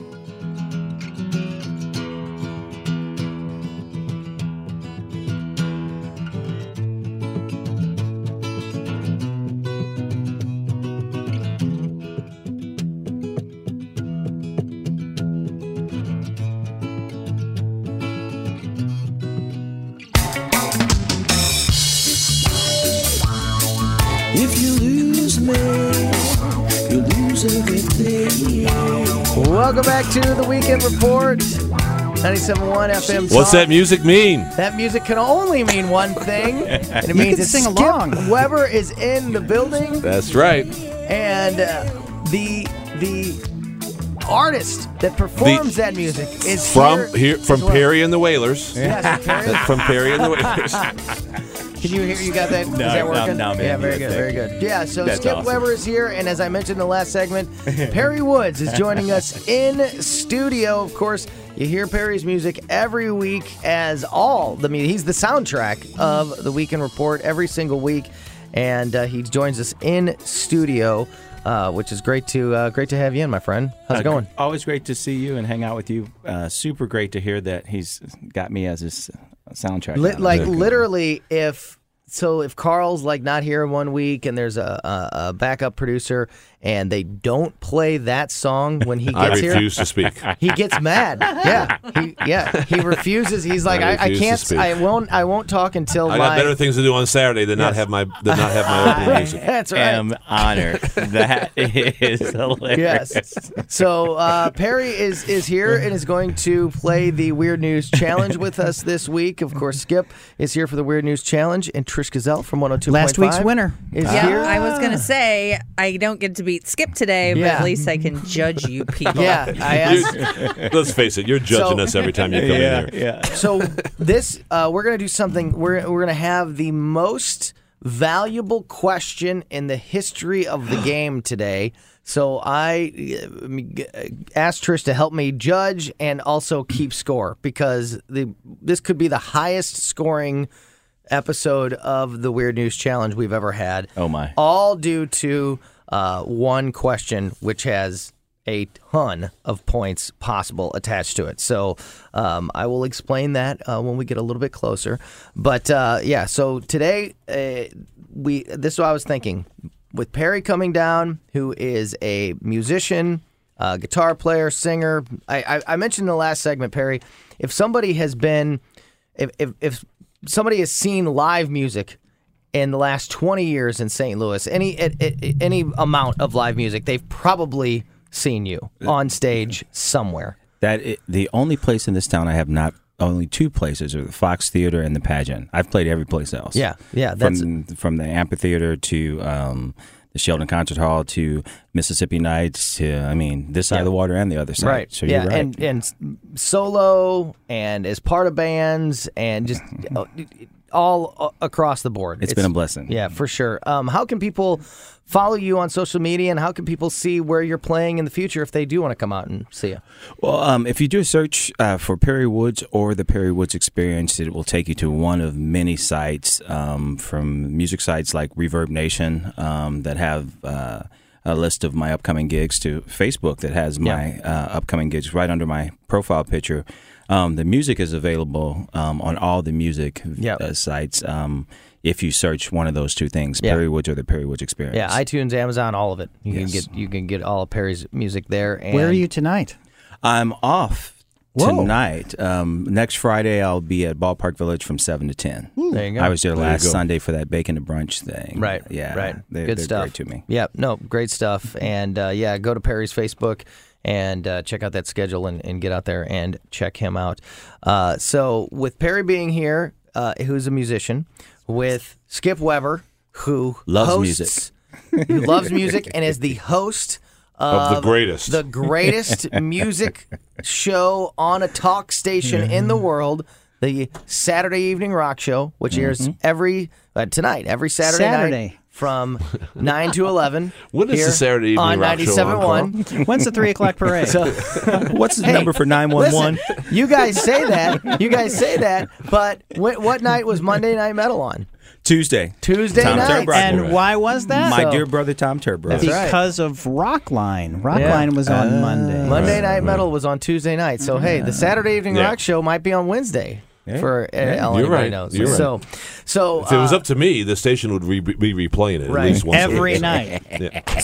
If you lose me, you lose everything. Welcome back to the Weekend Report, 97.1 FM Talk. What's that music mean? That music can only mean one thing, and it means that sing Skip along. Weber is in the building, That's right. and the artist that performs that music is From here from as well. Perry and the Wailers. Yes, Perry. That's from Perry and the Wailers. Can you hear? You got that? No, is that working? no, man. Yeah, very Yeah, good, very thank good. Yeah, so That's Skip awesome. Weber is here, and as I mentioned in the last segment, Perry Woods is joining us in studio. Of course, you hear Perry's music every week as all the music. He's the soundtrack of the Weekend Report every single week, and he joins us in studio, which is great to have you in, my friend. How's it going? Always great to see you and hang out with you. Super great to hear that he's got me as his soundtrack. Literally, if so if Carl's like not here 1 week and there's a backup producer and they don't play that song when he gets here, I refuse to speak. He gets mad. He refuses. He's like, I refuse to can't. speak. I won't talk until I got better things to do on Saturday than not have my opening music. That's right. am honored. That is hilarious. Yes. So Perry is here and is going to play the Weird News Challenge with us this week. Of course, Skip is here for the Weird News Challenge, and Trish Gazelle from 102.5. Last week's winner is Yeah, here. I was going to say, I don't get to beat Skip today, but at least I can judge you people. Yeah, I asked. Let's face it, you're judging us every time you come in here. Yeah. So this, we're going to do something. We're going to have the most valuable question in the history of the game today. So I asked Trish to help me judge and also keep score because this could be the highest scoring episode of the Weird News Challenge we've ever had. Oh, my. All due to one question, which has a ton of points possible attached to it. So I will explain that when we get a little bit closer. But so today this is what I was thinking. With Perry coming down, who is a musician, guitar player, singer. I mentioned in the last segment, Perry, if somebody has been, if somebody has seen live music in the last 20 years in St. Louis, any amount of live music, they've probably seen you on stage somewhere. The only place in this town I have not. Only two places are the Fox Theater and the Pageant. I've played every place else. Yeah. From the amphitheater to the Sheldon Concert Hall to Mississippi Nights to this side of the water and the other side. Right. So you're right. And solo and as part of bands and just all across the board. It's been a blessing. Yeah, for sure. How can people follow you on social media, and how can people see where you're playing in the future if they do want to come out and see you? Well, if you do a search for Perry Woods or the Perry Woods Experience, it will take you to one of many sites from music sites like Reverb Nation that have a list of my upcoming gigs to Facebook that has my upcoming gigs right under my profile picture. The music is available on all the music sites. If you search one of those two things, Perry Woods or the Perry Woods Experience. Yeah, iTunes, Amazon, all of it. You can get all of Perry's music there. And where are you tonight? I'm off tonight. Next Friday, I'll be at Ballpark Village from 7 to 10. There you go. I was there last Sunday for that bacon to brunch thing. Right. Yeah. Right. They're Good stuff. Great to me. Yeah. No, great stuff. And go to Perry's Facebook and check out that schedule and get out there and check him out. So with Perry being here, who's a musician, with Skip Weber, who loves music, who loves music and is the host of the greatest music show on a talk station in the world, the Saturday Evening Rock Show, which airs every Saturday night from 9 to 11. When is the Saturday Evening Rock Show on, 97.1. When's the 3 o'clock parade? What's the number for 911? Listen, you guys say that, but what night was Monday Night Metal on? Tuesday Tom Turbrock. night. And why was that? My dear brother Tom Turbrock. Because of Rockline. Rockline was on Monday. Monday Night Metal was on Tuesday night. So, hey, the Saturday Evening Rock Show might be on Wednesday. For all anybody knows. You're so if it was up to me, the station would be replaying it at least once every a week. night.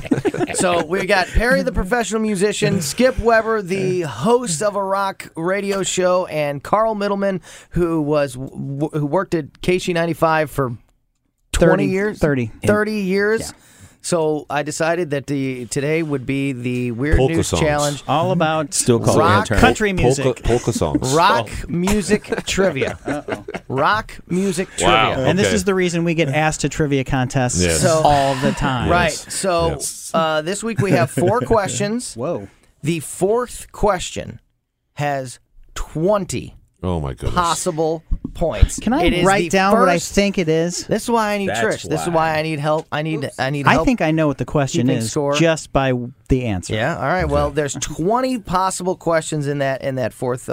So we got Perry, the professional musician, Skip Weber, the host of a rock radio show, and Carl Middleman, who worked at KC95 for 20 years, 30 years. Yeah. So I decided that today would be the Weird polka News songs. Challenge. All about still called rock, country music, polka songs, rock music trivia, rock music trivia. And this is the reason we get asked to trivia contests all the time. Right. So this week we have 4 questions. Whoa. The 4th question has 20. Oh my goodness! Possible points. Can I write down what I think it is? This is why I need Trish. This is why I need help. I need help. I think I know what the question is just by the answer. Yeah. All right. Well, there's 20 possible questions in that fourth.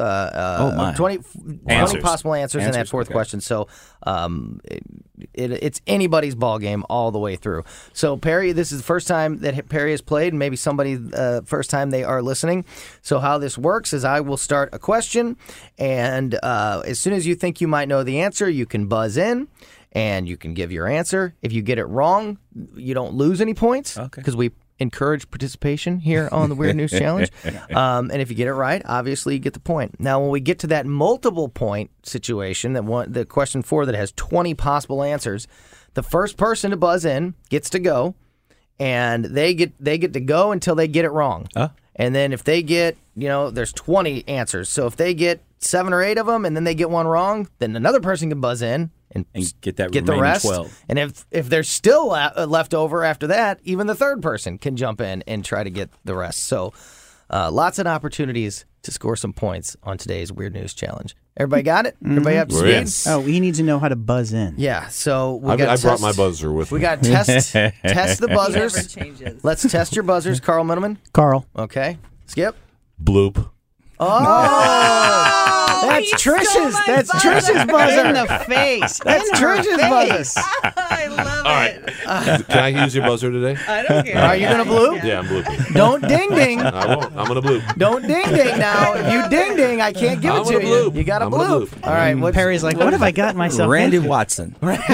20 possible answers in that fourth question. So it's anybody's ball game all the way through. So Perry, this is the first time that Perry has played, and maybe somebody first time they are listening. So how this works is I will start a question, and as soon as you think you might know the answer, you can buzz in. and you can give your answer. If you get it wrong, you don't lose any points because we encourage participation here on the Weird News Challenge. And if you get it right, obviously you get the point. Now, when we get to that multiple point situation, the question 4 that has 20 possible answers, the first person to buzz in gets to go, and they get to go until they get it wrong. And then if they get, there's 20 answers. So if they get 7 or 8 of them and then they get one wrong, then another person can buzz in and get the rest. 12. And if there's still left over after that, even the third person can jump in and try to get the rest. So lots of opportunities to score some points on today's Weird News Challenge. Everybody got it? Everybody up to speed? Oh, we need to know how to buzz in. Yeah, so I brought my buzzer with me. We got to test the buzzers. Never changes. Let's test your buzzers, Carl Miniman. Carl. Okay. Skip. Bloop. Oh, that's Trish's. That's Trish's buzzer. In the face. That's Trish's buzzer. I love All right. Can I use your buzzer today? I don't care. Are you going to bloop? Yeah, I'm blooping. Don't ding ding. I won't. I'm going to bloop. Don't ding ding now. If you ding ding, I can't give I'm it to gonna you. bloop. You got to I'm gonna bloop. bloop. All right. Perry's like, what have I gotten myself Randy into? Watson. What is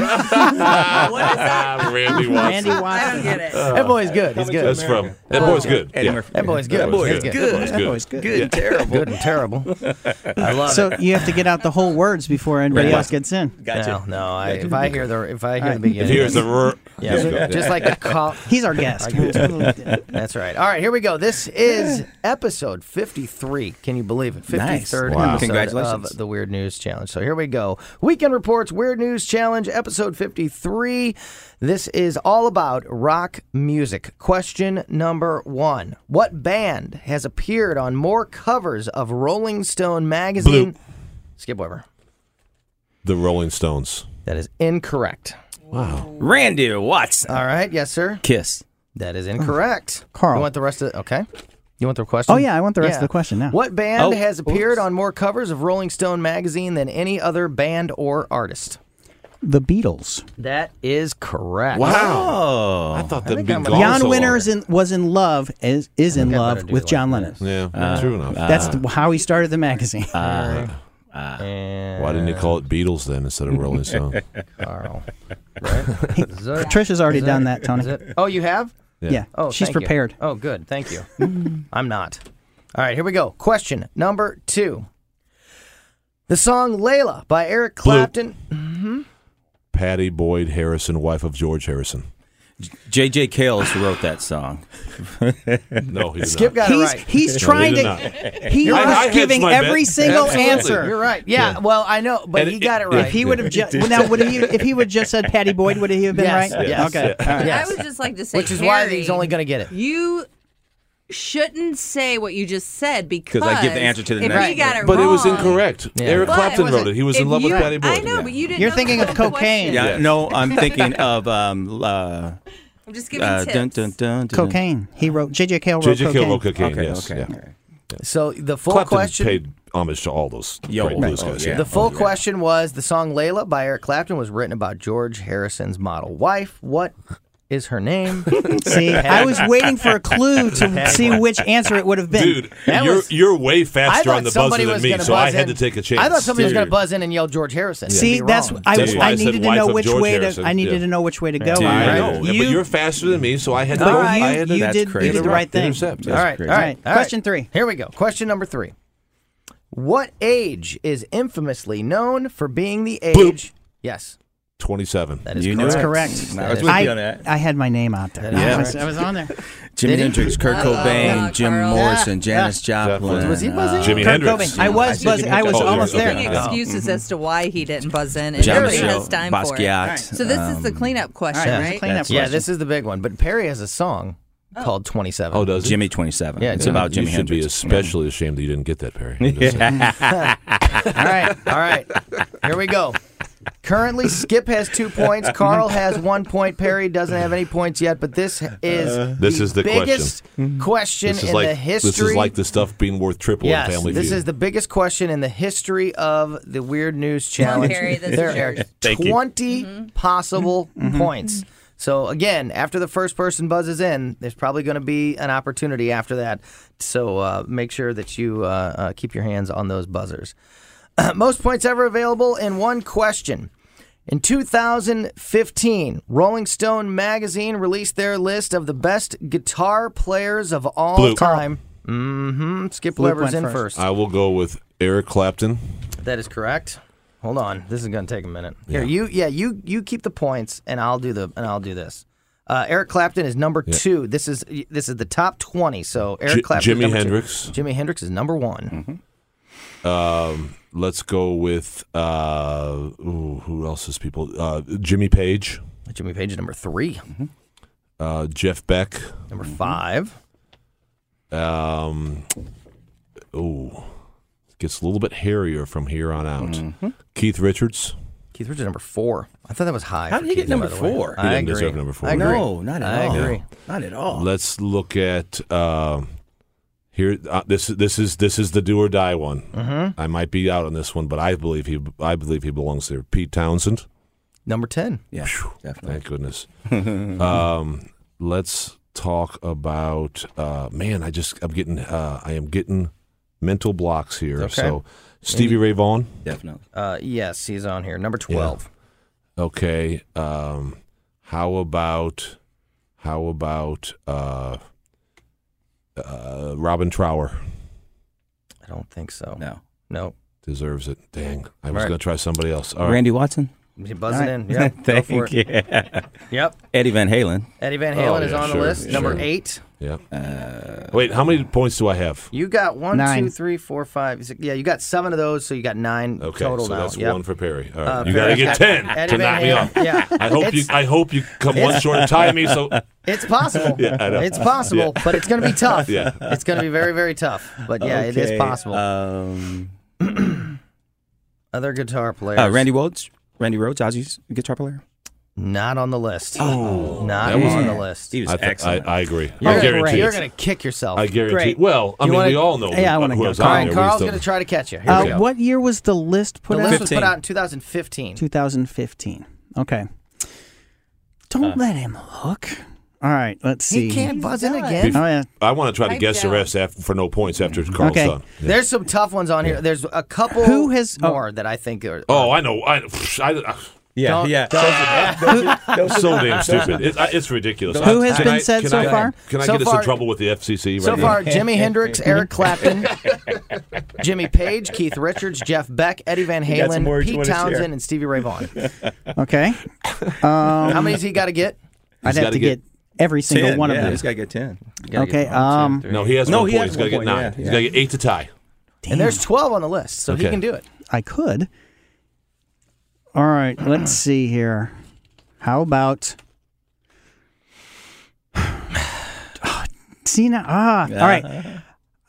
that? Randy Watson. Randy I Watson. don't get it. That boy's good. He's good. That's from. That boy's good. Eddie Yeah. Murphy. That boy's good. That boy's That's good. That boy's Good. Good and terrible. Good and terrible. I love So it. you have to get out the whole words before anybody else gets in. Gotcha. No. If I hear the beginning, Here's the. just like the call. He's our guest. That's right. All right, here we go. This is episode 53. Can you believe it? 53rd Nice. Wow. episode Congratulations. of the Weird News Challenge. So here we go. Weekend Reports Weird News Challenge, episode 53. This is all about rock music. Question number 1. What band has appeared on more covers of Rolling Stone magazine? Bloop. Skip Weber. The Rolling Stones. That is incorrect. Wow. Randy Watson. All right, yes, sir. Kiss. That is incorrect. Carl. You want the rest of okay? You want the question? Oh, yeah, I want the rest of the question now. What band Oh, has appeared on more covers of Rolling Stone magazine than any other band or artist? The Beatles. That is correct. Wow. Oh. I thought I they'd think been I'm gone gonna- Jan so Winter long. was in love, is in I love better do with it John like Lennon. this. Yeah, true enough. That's how he started the magazine. And Why didn't you call it Beatles then instead of Rolling Stone? Carl. Right? Trisha's already done that, Tony. Is it? Oh, you have? Yeah. Oh, she's thank you. prepared. Oh, good. Thank you. I'm not. All right, here we go. Question number 2. The song Layla by Eric Clapton. Patty Boyd Harrison, wife of George Harrison. J.J. Cales wrote that song. No, he did Skip not. got it right. He's trying did to. not. He I was hedged giving my bet. every single Absolutely. answer. You're right. Yeah, well, I know, but And he got it right. If he would have just now, if he would just said Patty Boyd, would he have been Yes, right? yes. Okay. All right. Yes. I would just like to say, Which is why Harry, he's only going to get it. You shouldn't say what you just said because I give the answer to the if next he got it But wrong, it was incorrect. Yeah. Eric But Clapton was wrote it- it. He was in if love with you- Patty Boyd. I know, but you didn't. You're know thinking the of full cocaine. question. Yeah, Yes. no, I'm thinking of I'm just giving tips. dun, dun, dun, dun. Cocaine. He wrote. J.J. Cale wrote J.J. cocaine. Cale wrote cocaine, Okay, yes. okay. Yeah. So the full Clapton question. paid homage to all those great blues guys. yeah. The full question was the song Layla by Eric Clapton was written about George Harrison's model wife. What is her name? See, I was waiting for a clue to see which answer it would have been. Dude, That was- you're way I faster thought on the somebody buzzer was than me, gonna so I buzz had in. to take a chance. I thought somebody was Dude. going to buzz in and yell George Harrison. See, Be that's wrong. That's why I I said needed to wife know of which George way Harrison. to. I needed Yeah. to know which way to go. I know, Right? but you're faster than me, so I had to But go. you- I had to you That's did crazy. the right thing. intercept. All right, crazy. all right. Question 3. Here we go. Question number 3. What age is infamously known for being the age? Bloop. Yes, 27. that is You correct. knew it. Correct. I was with you on I, that. I had my name out there. That is I was- correct. I was on there. Jimi Did he? Hendrix, Kurt Cobain, Jim Carl. Morrison, Janis Joplin. Was he buzzing? Jimi Kurt Hendrix. Cobain. I was buzzing. I was Oh, almost okay. there. Making Okay. excuses as to why he didn't buzz in, and Jean everybody Michel has time for it. Basquiat. So this is the cleanup question, All right, right? cleanup Yeah, question. this is the big one. But Perry has a song called 27. Oh, does he? Jimmy 27. Yeah, it's yeah. about You Jimi should be Hendrix. especially ashamed that you didn't get that, Perry. I'm just saying. All right. Here we go. Currently, Skip has 2 points. Carl has 1 point. Perry doesn't have any points yet. But this is the biggest question This is in like the history. this is like the stuff being worth triple Yes, in Family this Feud. is the biggest question in the history of the Weird News Come on, Challenge. Perry, this there is yours. are 20 possible points. So again, after the first person buzzes in, there's probably going to be an opportunity after that. So make sure that you keep your hands on those buzzers. Most points ever available in one question. In 2015, Rolling Stone magazine released their list of the best guitar players of all Blue. time. Skip Weber's in first. I will go with Eric Clapton. That is correct. Hold on, this is going to take a minute. Here, you keep the points, and I'll do this. Eric Clapton is number 2. This is the top 20. So Eric Clapton. Jimi Hendrix. Jimi Hendrix is number 1. Let's go with who else is people? Jimmy Page. Jimmy Page is number 3. Jeff Beck. Number 5. Gets a little bit hairier from here on out. Keith Richards. Keith Richards number 4. I thought that was high. How did he get number 4? He didn't deserve number 4. I agree. No, not at all. I agree. Not at all. Let's look at here. This is the do or die one. I might be out on this one, but I believe he belongs there. Pete Townsend, number 10. Yeah, definitely. Thank goodness. Let's talk about I am getting mental blocks here. Okay. So Stevie Ray Vaughan, definitely. Yes, he's on here. Number 12. Yeah. Okay. How about Robin Trower? I don't think so. No. Deserves it. Dang. I was going to try somebody else. All Randy Watson? You're buzzing in. Yeah, go for it. Yep. Eddie Van Halen. Eddie Van Halen is on the list. Number 8. Yep. Wait, how many points do I have? You got 1, 9. 2, 3, 4, 5. 6, yeah, you got 7 of those, so you got 9 Okay, total so now. that's Yep. 1 for Perry. All right. You Perry. got to get 10 Eddie to Van knock me Halen. off. Yeah. I hope you come one short of tying me. So it's possible. Yeah, I know. It's possible, but it's going to be tough. Yeah. It's going to be very, very tough. But yeah, it is possible. Other guitar players. Randy Rhoads, Ozzy's guitar player. Not on the list. Oh, not that was- on the list. He was excellent. I agree. You're I gonna- guarantee. You're going to kick yourself. I guarantee. Great. Well, I You mean, wanna- we all know Yeah, I wanna who go. was All on right, there. Carl's We going to still- try to catch you. Here we go. What year was the list put The out? list was 15. put out in 2015. 2015. Okay. Don't let him look. All right, let's see. He can't buzz in again. Oh, yeah. I want to try to Type guess the down. rest for no points after Carl's Okay. done. Yeah. There's some tough ones on here. There's a couple Who has- more that I think are. Oh, I know. Yeah, So damn stupid. It's ridiculous. Who has Can been I- said can so I- far? Can I So get us far- in trouble with the FCC? So right far, now? Jimi Hendrix, Eric Clapton, Jimmy Page, Keith Richards, Jeff Beck, Eddie Van got some more Halen, you Pete wanna share? Townsend, and Stevie Ray Vaughan. Okay. How many's he got to get? I'd have gotta to get every single one of them. He's got to get 10. You gotta Okay, get 1, 2, 3. No, he has No, 1 he point. has He's got to 1 get point, 9. yeah, He's yeah. got to get 8 to tie. And there's 12 on the list, so he Okay. can do it. I could. All right, let's see here. How about see now? All right.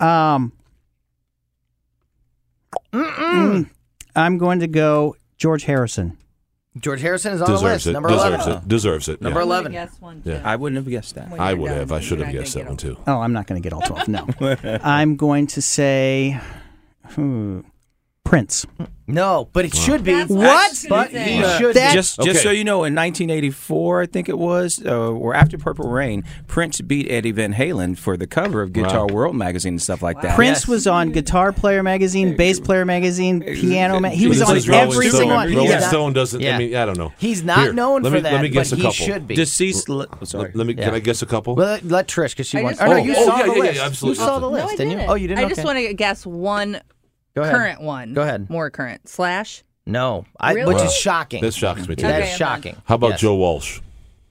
I'm going to go George Harrison. George Harrison is on the Deserves list. it. Number Deserves 11. it. Deserves it. Number yeah. 11. Guess one. Yeah. I wouldn't have guessed that. I would have. I should have guessed that one too. Oh, I'm not going to get all 12. No. I'm going to say Prince. No, but it should be. That's What? But he should That- be. Just Okay. so you know, in 1984, I think it was, or after Purple Rain, Prince beat Eddie Van Halen for the cover of Guitar Wow. World magazine and stuff like that. Prince Yes. was on Guitar Player Magazine, Bass Player Magazine, Piano Magazine. He was This on is Rolling every Stone. single one. Rolling He's not- Stone doesn't. Yeah. I mean, I don't know. He's not Here, known let for me, that, Let me guess but a he couple. should be. Deceased. Sorry. Let me. Yeah. Can I guess a couple? Well, let Trish, because she I won. just- Oh, no, Oh, you oh, saw yeah, the yeah, list. yeah, absolutely. You saw the No, list, I didn't you? didn't. Oh, you didn't? I just Okay. want to guess one Go ahead. current one. Go ahead. More current. Slash. No, Really? which Wow. is shocking. This shocks me too. That Okay, is I'm shocking. How about Yes. Joe Walsh?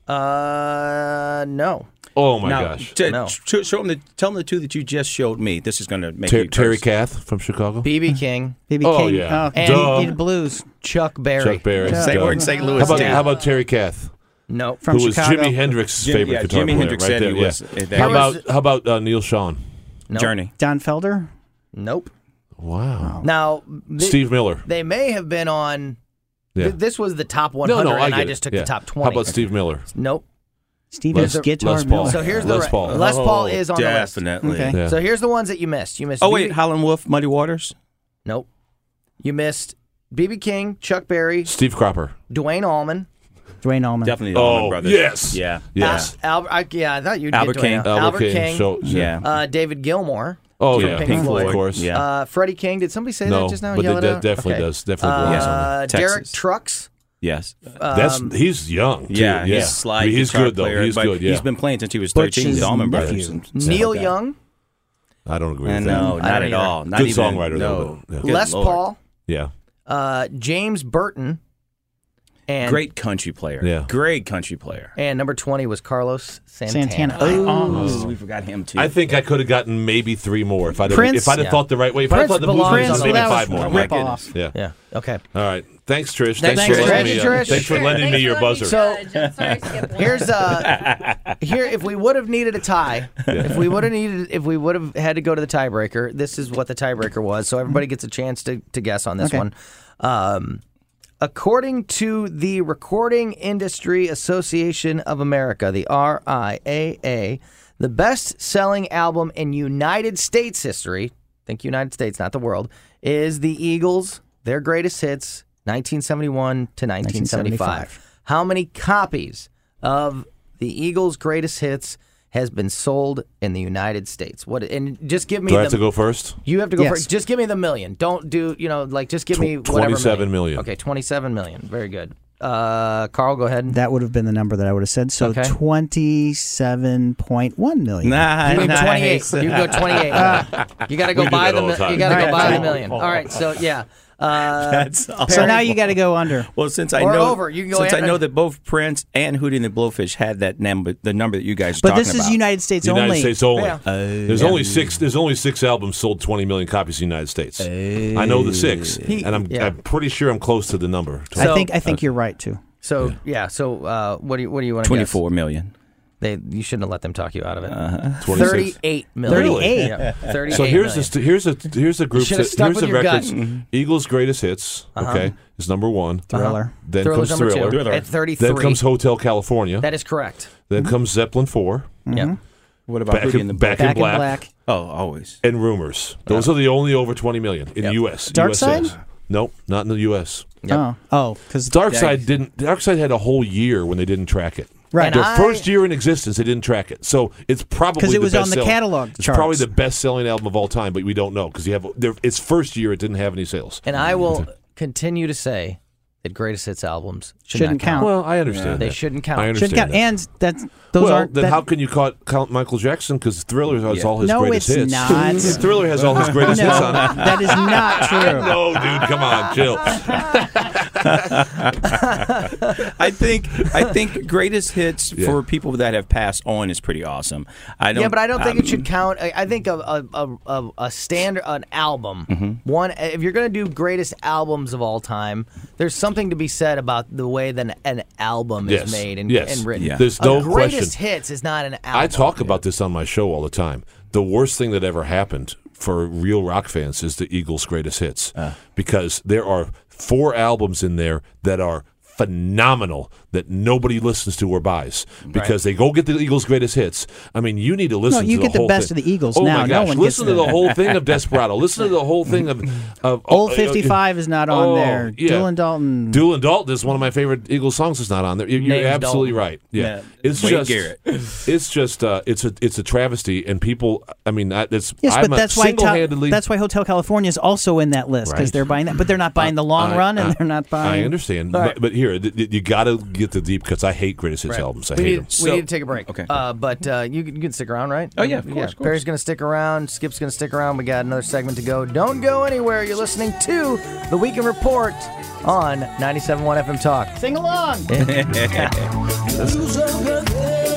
No. Oh my Now, gosh. No. show him tell him the two that you just showed me. This is going to make you Terry curse. Kath from Chicago. B.B. King, BB Oh, King. yeah. And he did blues. Chuck Berry. Chuck Berry. St. We're in St. Louis. How about Terry Kath? No. From who was Chicago. Jimi Hendrix's Jim- favorite yeah, guitar Jimi player? Hendrix right said there, he was- yeah. that How about Neil Sean? Nope. Journey. Don Felder. Nope. Wow. Now, Steve Miller. they may have been on. Yeah. This was the top 100, No, I and get I it. just took Yeah. the top 20. How about Steve Miller? Nope. Stevens Guitar Les Paul. Miller. So here's Les the Paul. Les Paul is on Definitely. Okay. Yeah. So here's the ones that you missed. You missed. Oh, wait. BB Howlin' Wolf, Muddy Waters? Nope. You missed B.B. King, Chuck Berry, Steve Cropper. Dwayne Allman. Dwayne Allman. Definitely the Allman Oh, Brothers. yes. Yeah. Yes. I thought you'd Albert get King. Dwayne Allman. Albert King. So, Yeah. David Gilmour. Oh, from yeah. Pink Pink Floyd, Floyd. of course. Yeah. Freddie King. Did somebody say No, that just now? but Yell that it out? definitely Okay. does. Definitely belongs on there. Derek Texas. Trucks. Yes. He's young. Too. Yeah, he's slide he's guitar good though. player, He's but good. Yeah, he's been playing since he was 13. The Allman nephew. Brothers. and stuff Neil like that. Young, I don't agree with No, that. not don't at all. Not Good even, songwriter, no. though. Yeah. Les Lord. Paul, Yeah. James Burton, and Great country player. Yeah. Great country player. And number 20 was Carlos Santana. Oh, we forgot him too. I think I could have gotten maybe 3 more if I'd Prince? have thought the right way. If I'd Prince thought the blues belongs was on maybe the 5 list. more. Oh, My rip off. goodness. Yeah. Yeah. Okay. All right. Thanks, Trish. Thanks, for Trish. lending me. Trish. Thanks for lending me your buzzer. So here's here. If we would have needed a tie, if we would have had to go to the tiebreaker, this is what the tiebreaker was. So everybody gets a chance to guess on this one. According to the Recording Industry Association of America, the RIAA, the best-selling album in United States history, think United States, not the world, is the Eagles, their greatest hits, 1971 to 1975. How many copies of the Eagles' greatest hits has been sold in the United States? What? And just give me. Do I have to go first? You have to go Yes. first. Just give me the million. Don't do, just give me whatever. 27 million. Okay, 27 million. Very good. Carl, go ahead. That would have been the number that I would have said. So Okay. 27.1 million. Nah, You can nice. 28. You can go 28. You got to go We do buy that all the the. time. You got to go Right. buy the million. All right. So yeah. That's awesome. So now you got to go under. Well, since I Or know, over. You can go since I under. know that both Prince and Hootie and the Blowfish had that number, the number that you guys are But talking this is about. United States United only. States only. Yeah. There's only 6. There's only 6 albums sold 20 million copies in the United States. I know the 6, and I'm pretty sure I'm close to the number. So- I think you're right too. So yeah. So what do you want to guess? 24 million. You shouldn't have let them talk you out of it. 26. 38 million. 38? Yeah, 38 So here's million. here's a group. should've stuck Here's with the your records. gut. Eagles' greatest hits. Okay, is number 1. Thriller. Then Triller's comes number Thriller. 2 at 33. Then comes Hotel California. That is correct. Then comes Zeppelin 4. Yeah. What about Hootie and the Back Blowfish? in Black. Oh, always. And Rumors. Those are the only over 20 million in U.S. Dark US Side? sales. Nope, not in the U.S. Oh, because Dark Side didn't. Dark Side had a whole year when they didn't track it. Right. Their And first year in existence, they didn't track it. So it's probably 'Cause it was the on the best-selling- catalog It's probably charts. the best-selling album of all time, but we don't know because its first year it didn't have any sales. And I will continue to say that greatest hits albums Shouldn't not count. count. Well, I understand. They that. shouldn't count. I understand. shouldn't count. that. And that's those well, aren't. then that- how can you count Michael Jackson? Because Thriller has all his No, greatest it's hits. not. Thriller has all his greatest hits on it. That is not true. No, dude, come on, chill. I think greatest hits for people that have passed on is pretty awesome. Yeah, but I don't think it should count. I think a standard, an album, one. If you're going to do greatest albums of all time, there's something to be said about the way that an album is made and written. Yeah. There's no greatest question. hits is not an album. I talk about this on my show all the time. The worst thing that ever happened for real rock fans is the Eagles' greatest hits because there are 4 albums in there that are phenomenal that nobody listens to or buys because they go get the Eagles' greatest hits. I mean, you need to listen No, you to get the the whole best thing. of the Eagles oh now. My No gosh. one Listen gets to the that. whole thing of Desperado. Listen to the whole thing of Old 55 is not on there. Yeah. Dylan Dalton. Dylan Dalton is one of my favorite Eagles songs. Is not on there. You're Name's absolutely Dalton. right. Yeah, Yeah. it's Wade just Garrett. it's just it's a travesty, and people. I mean, it's Yes, I'm but that's why single-handedly. that's why Hotel California is also in that list because Right. they're buying that, but they're not buying the long run and they're not buying. I understand, All right. but here you got to get the deep cuts. I hate greatest hits albums. I We hate need, them. we need to take a break. Okay. But you can stick around, right? Oh, yeah, of course, of course. Perry's going to stick around. Skip's going to stick around. We got another segment to go. Don't go anywhere. You're listening to The Weekend Report on 97.1 FM Talk. Sing along. Lose a good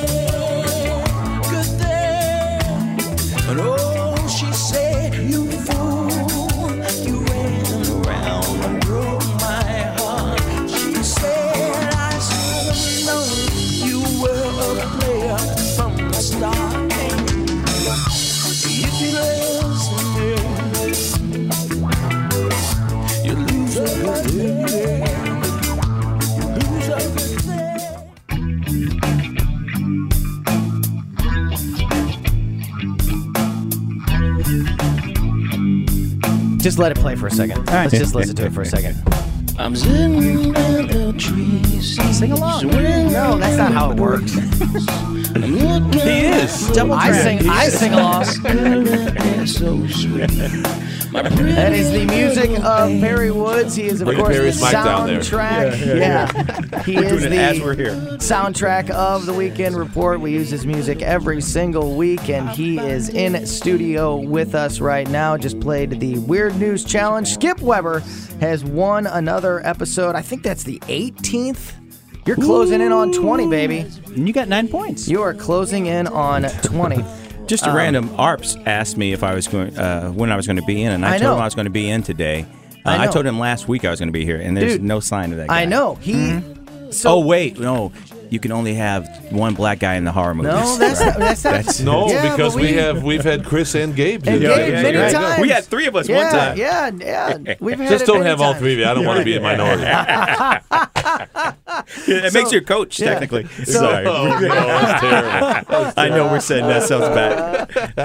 thing. But oh, she said, you fool, you ran around and broke my heart. She said, I should have known you were a player from the start. If you listen, you lose a good thing. Lose a good thing. Just let it play for a second. All right. Let's just listen to it for a second. I'm sitting by the trees. Sing along. No, that's not how it works. He is. Double I track. sing along. So sweet. That is the music of Perry Woods. He is, of Bring course, the Perry's mic down there. soundtrack. Yeah. He We're is doing it as we're the here. soundtrack of the Weekend Report. We use his music every single week, and he is in studio with us right now. Just played the Weird News Challenge. Skip Weber has won another episode. I think that's the 18th. You're closing in on 20, baby. And you got 9 points. You are closing in on 20. Just a random ARPS asked me if I was going when I was going to be in, and I told him I was going to be in today. I told him last week I was going to be here, and there's no sign of that guy. I know. Oh, wait. No. You can only have one black guy in the horror movies. No, that's not. No, Yeah, because but we've had Chris and Gabe. And Gabe many right. times. We had 3 of us one time. Yeah. We've had Just it don't many have all times. 3 of you. I don't want to be a minority. It makes you a coach, technically. Sorry. That's terrible. I know we're saying that sounds bad.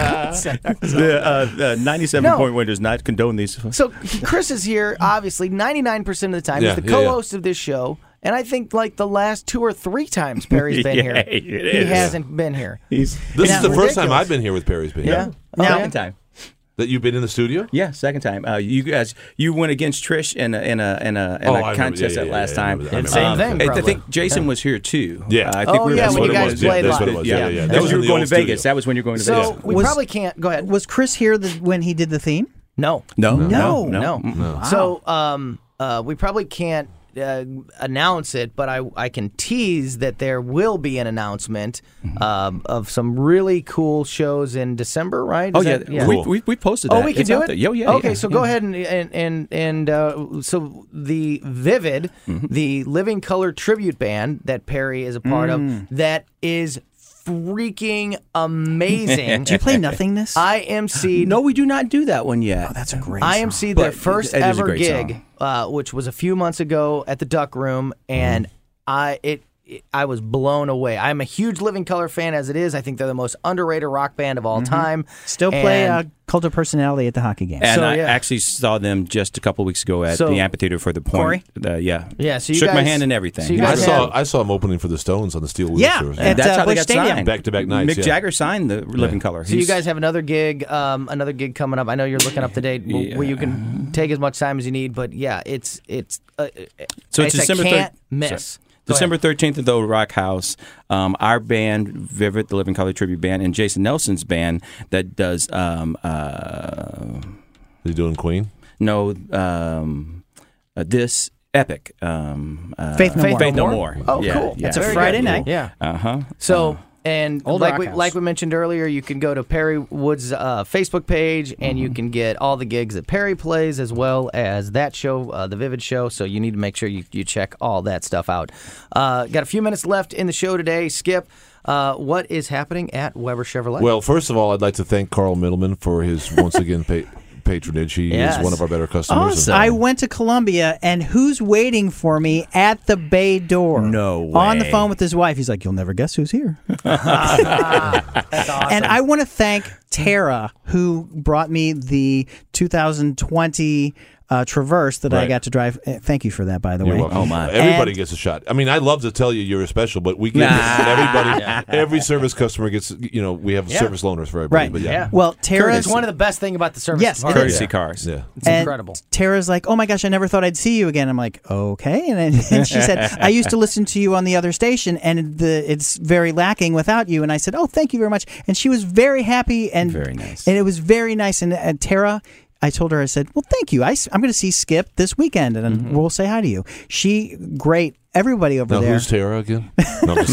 The 97-point win does not condone these. So Chris is here, obviously, 99% of the time. Yeah, He's the yeah, co-host of this show. And I think like the last 2 or 3 times Perry's been here, he hasn't been here. This is the first time I've been here with Perry's been here. Second time. That you've been in the studio? Yeah, second time. You went against Trish in a contest that last time. Same thing. I think Jason was here too. Yeah, I think when you guys played That's what it live. was. Yeah. That was in when you the were going old to Vegas. studio. That was when you were going to So Vegas. we probably can't. Go ahead. Was Chris here when he did the theme? No. No. So we probably can't announce it, but I can tease that there will be an announcement of some really cool shows in December, right? We posted that. Oh, we can It's do out it. there. Yeah. Okay, so go ahead and so the Vivid, the Living Color tribute band that Perry is a part of, that is freaking amazing. Do you play Nothingness? I MC. No, we do not do that one yet. Oh, that's a great I song. MC their But first it is a ever great gig, which was a few months ago at the Duck Room, and I was blown away. I'm a huge Living Color fan as it is. I think they're the most underrated rock band of all time. Still play Cult of Personality at the hockey game. And I actually saw them just a couple weeks ago at the amphitheater for the Point. Corey? Yeah, so you shook my guys- hand and everything. so you guys I saw him opening for the Stones on the Steel Wheel Tour. at That's how they Busch got Stadium. signed. Back-to-back nights, Mick yeah. Jagger signed the Living Color. So you guys have another gig coming up. I know you're looking up to date where you can take as much time as you need, but yeah, it's December a can't 3rd miss. December 13th at the Old Rock House. Our band, Vivid, the Living Color Tribute Band, and Jason Nelson's band that does. They doing Queen? No, this Epic. Faith No More. Oh, Yeah, cool. yeah. That's a Very Friday good. night. Yeah. Uh-huh. So, and Old like Rock we, House. like we mentioned earlier, you can go to Perry Wood's Facebook page, and you can get all the gigs that Perry plays, as well as that show, the Vivid show. So you need to make sure you check all that stuff out. Got a few minutes left in the show today. Skip, what is happening at Weber Chevrolet? Well, first of all, I'd like to thank Carl Middleman for his once again patronage. He Yes. is one of our better customers. Awesome. I went to Columbia, and who's waiting for me at the bay door? No On the way. phone with his wife. He's like, "You'll never guess who's here." That's awesome. And I want to thank Tara, who brought me the 2020 Traverse that I Right. got to drive. Thank you for that, by the You're way. welcome. Oh, my. Everybody And- gets a shot. I mean, I'd love to tell you you're special, but we get everybody. Every service customer gets. We have service loaners for everybody. Right. But Yeah. Well, Tara's It's one of the best thing about the service. Yes, it department. is. Courtesy cars. Yeah. It's And incredible. Tara's like, "Oh my gosh, I never thought I'd see you again." I'm like, "Okay." And she said, "I used to listen to you on the other station, and it's very lacking without you." And I said, "Oh, thank you very much." And she was very happy and Very nice. And it was very nice. And Tara, I told her, I said, "Well, thank you. I'm going to see Skip this weekend, and we'll say hi to you." She, great. Everybody over Now, there. who's Tara again? No, I'm just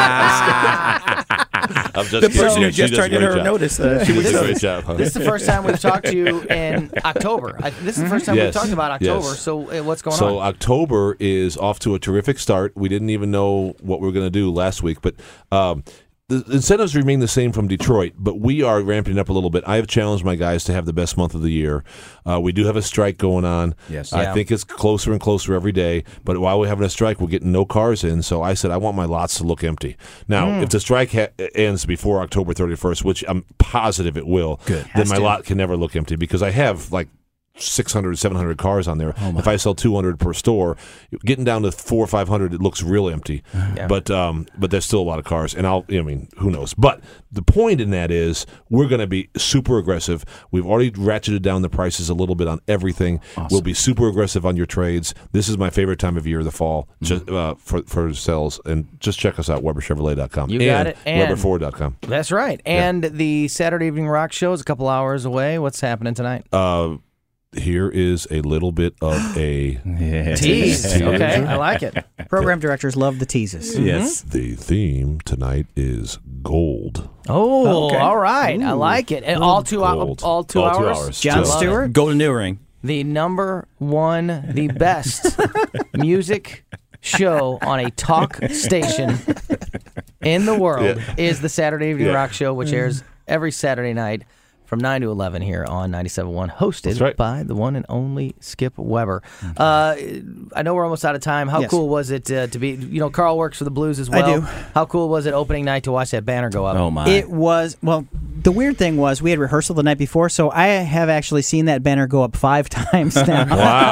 I'm just The kidding. person who She just does a turned in great her job. notice. She does a great job. Huh? This is the first time we've talked to you in October. This is the first time we've Yes. talked about October. Yes. So what's going So on? October is off to a terrific start. We didn't even know what we were going to do last week, but the incentives remain the same from Detroit, but we are ramping up a little bit. I have challenged my guys to have the best month of the year. We do have a strike going on. Yes. I Yeah. think it's closer and closer every day, but while we're having a strike, we're getting no cars in, so I said I want my lots to look empty. Now, if the strike ends before October 31st, which I'm positive it will, then my lot can never look empty because I have like 600, 700 cars on there. If I sell 200 per store, getting down to 400 or 500, it looks real empty. Yeah. But there's still a lot of cars, and who knows? But the point in that is we're going to be super aggressive. We've already ratcheted down the prices a little bit on everything. Awesome. We'll be super aggressive on your trades. This is my favorite time of year, the fall, just for sales. And just check us out, WeberChevrolet.com. You got it. And WeberFord.com. That's right. And the Saturday Evening Rock Show is a couple hours away. What's happening tonight? Here is a little bit of a tease. Okay, I like it. Program directors love the teases. Yes. The theme tonight is gold. Oh, Okay. all right. I like it. And all 2 hours. Gold. All 2 All 2 hours. hours. John Still. Stewart. Golden Earring. The number one, the best music show on a talk station in the world is the Saturday Evening Rock Show, which airs every Saturday night from 9 to 11 here on 97.1, hosted by the one and only Skip Weber. I know we're almost out of time. How cool was it to be, Carl works for the Blues as well. I do. How cool was it opening night to watch that banner go up? Oh, my. It was, well, the weird thing was we had rehearsal the night before, so I have actually seen that banner go up 5 times now.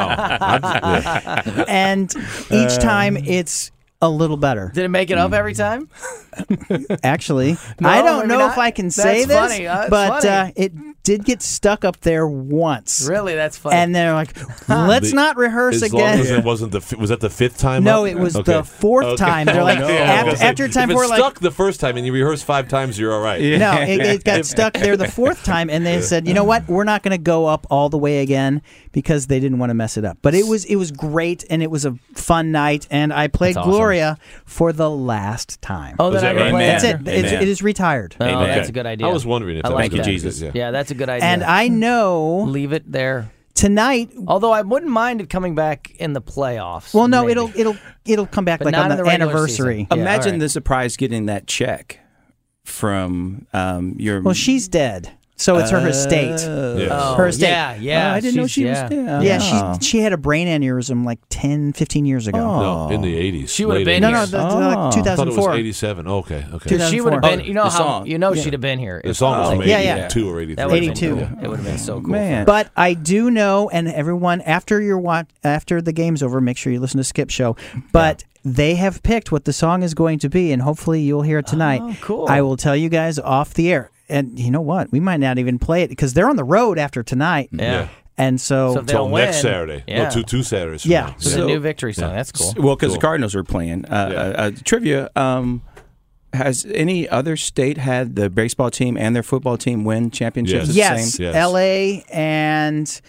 Wow. And each time it's a little better. Did it make it up every time? Actually, No, I don't maybe know not. if I can That's say this, funny. That's but funny. it did get stuck up there once. Really? That's funny. And they're like, let's not rehearse As again. long as it wasn't was that the 5th time? No, up? it was Okay. the 4th time. They're like, after time if 4, it's like, stuck the first time and you rehearse 5 times, you're all right. no, it got stuck there the 4th time, and they said, you know what, we're not going to go up all the way again because they didn't want to mess it up. But it was great, and it was a fun night, and I played That's awesome. Gloria for the last time. Oh, Was then I that can right? play That's after. it. It is retired. Oh, Amen. that's a good idea. I was wondering if I that like was that. good. Jesus. Yeah, that's a good idea. And I know leave it there. tonight. Although I wouldn't mind it coming back in the playoffs. Well, no, maybe. it'll come back But like not on in the the regular anniversary. season. Yeah, Imagine all right. the surprise getting that check from your. Well, she's dead, so it's her estate. Yeah. Her estate. Yeah. I didn't know she was yeah. dead. Yeah, she had a brain aneurysm like 10, 15 years ago. No, in the 80s. She would've late been 80s. here. like I thought it 2004. was 87. Okay. Because she would have been, Oh, you know the how, song. she'd have been here. The song was from Yeah, yeah. 82 or 83. That would've been 82. cool. It would have been so cool. Man. But I do know, and everyone after the game's over, make sure you listen to Skip Show. But they have picked what the song is going to be, and hopefully you'll hear it tonight. Oh, cool. I will tell you guys off the air. And you know what? We might not even play it because they're on the road after tonight. Yeah. And so, So if they Until don't win, next Saturday. Yeah. No, two Saturdays from Yeah. now. So the new victory song. That's cool. Well, because the Cool. Cardinals are playing. Trivia. Has any other state had the baseball team and their football team win championships? Yes. at the yes, same? Yes. L.A. and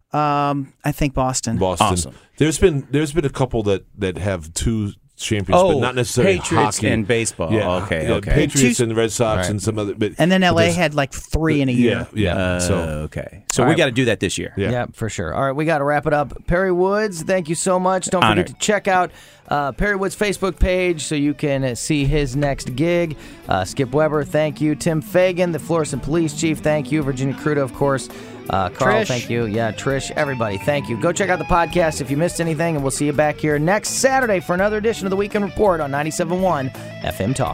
I think Boston. Boston. Awesome. There's been a couple that have 2 champions, but not necessarily Patriots hockey. and baseball. Yeah, Okay, yeah, okay. Patriots Two- and the Red Sox Right. and some other. But, And then but L.A. there's- had like 3 in a year. Yeah. So Okay. So All we right. got to do that this year. Yeah. Yeah, for sure. All right, we got to wrap it up. Perry Woods, thank you so much. Don't Honored. forget to check out Perry Woods' Facebook page so you can see his next gig. Skip Weber, thank you. Tim Fagan, the Florissant Police Chief, thank you. Virginia Crudo, of course. Carl, Trish. thank you. Yeah, Trish, everybody, thank you. Go check out the podcast if you missed anything, and we'll see you back here next Saturday for another edition of the Weekend Report on 97.1 FM Talk.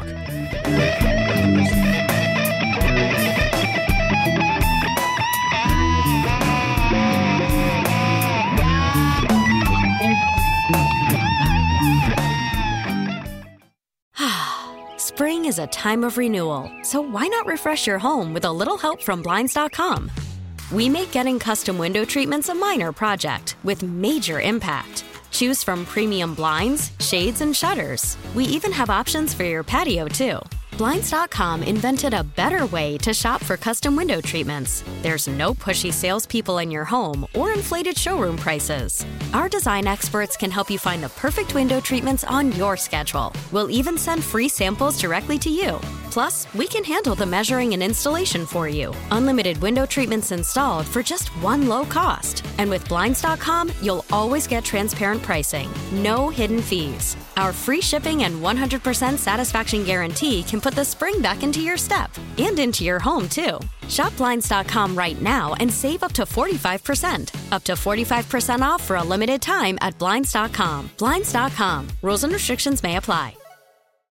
Spring is a time of renewal, so why not refresh your home with a little help from Blinds.com? We make getting custom window treatments a minor project with major impact. Choose from premium blinds, shades, and shutters. We even have options for your patio, too. Blinds.com invented a better way to shop for custom window treatments. There's no pushy salespeople in your home or inflated showroom prices. Our design experts can help you find the perfect window treatments on your schedule. We'll even send free samples directly to you. Plus, we can handle the measuring and installation for you. Unlimited window treatments installed for just one low cost. And with Blinds.com, you'll always get transparent pricing. No hidden fees. Our free shipping and 100% satisfaction guarantee can put the spring back into your step and into your home, too. Shop Blinds.com right now and save up to 45%. Up to 45% off for a limited time at Blinds.com. Blinds.com. Rules and restrictions may apply.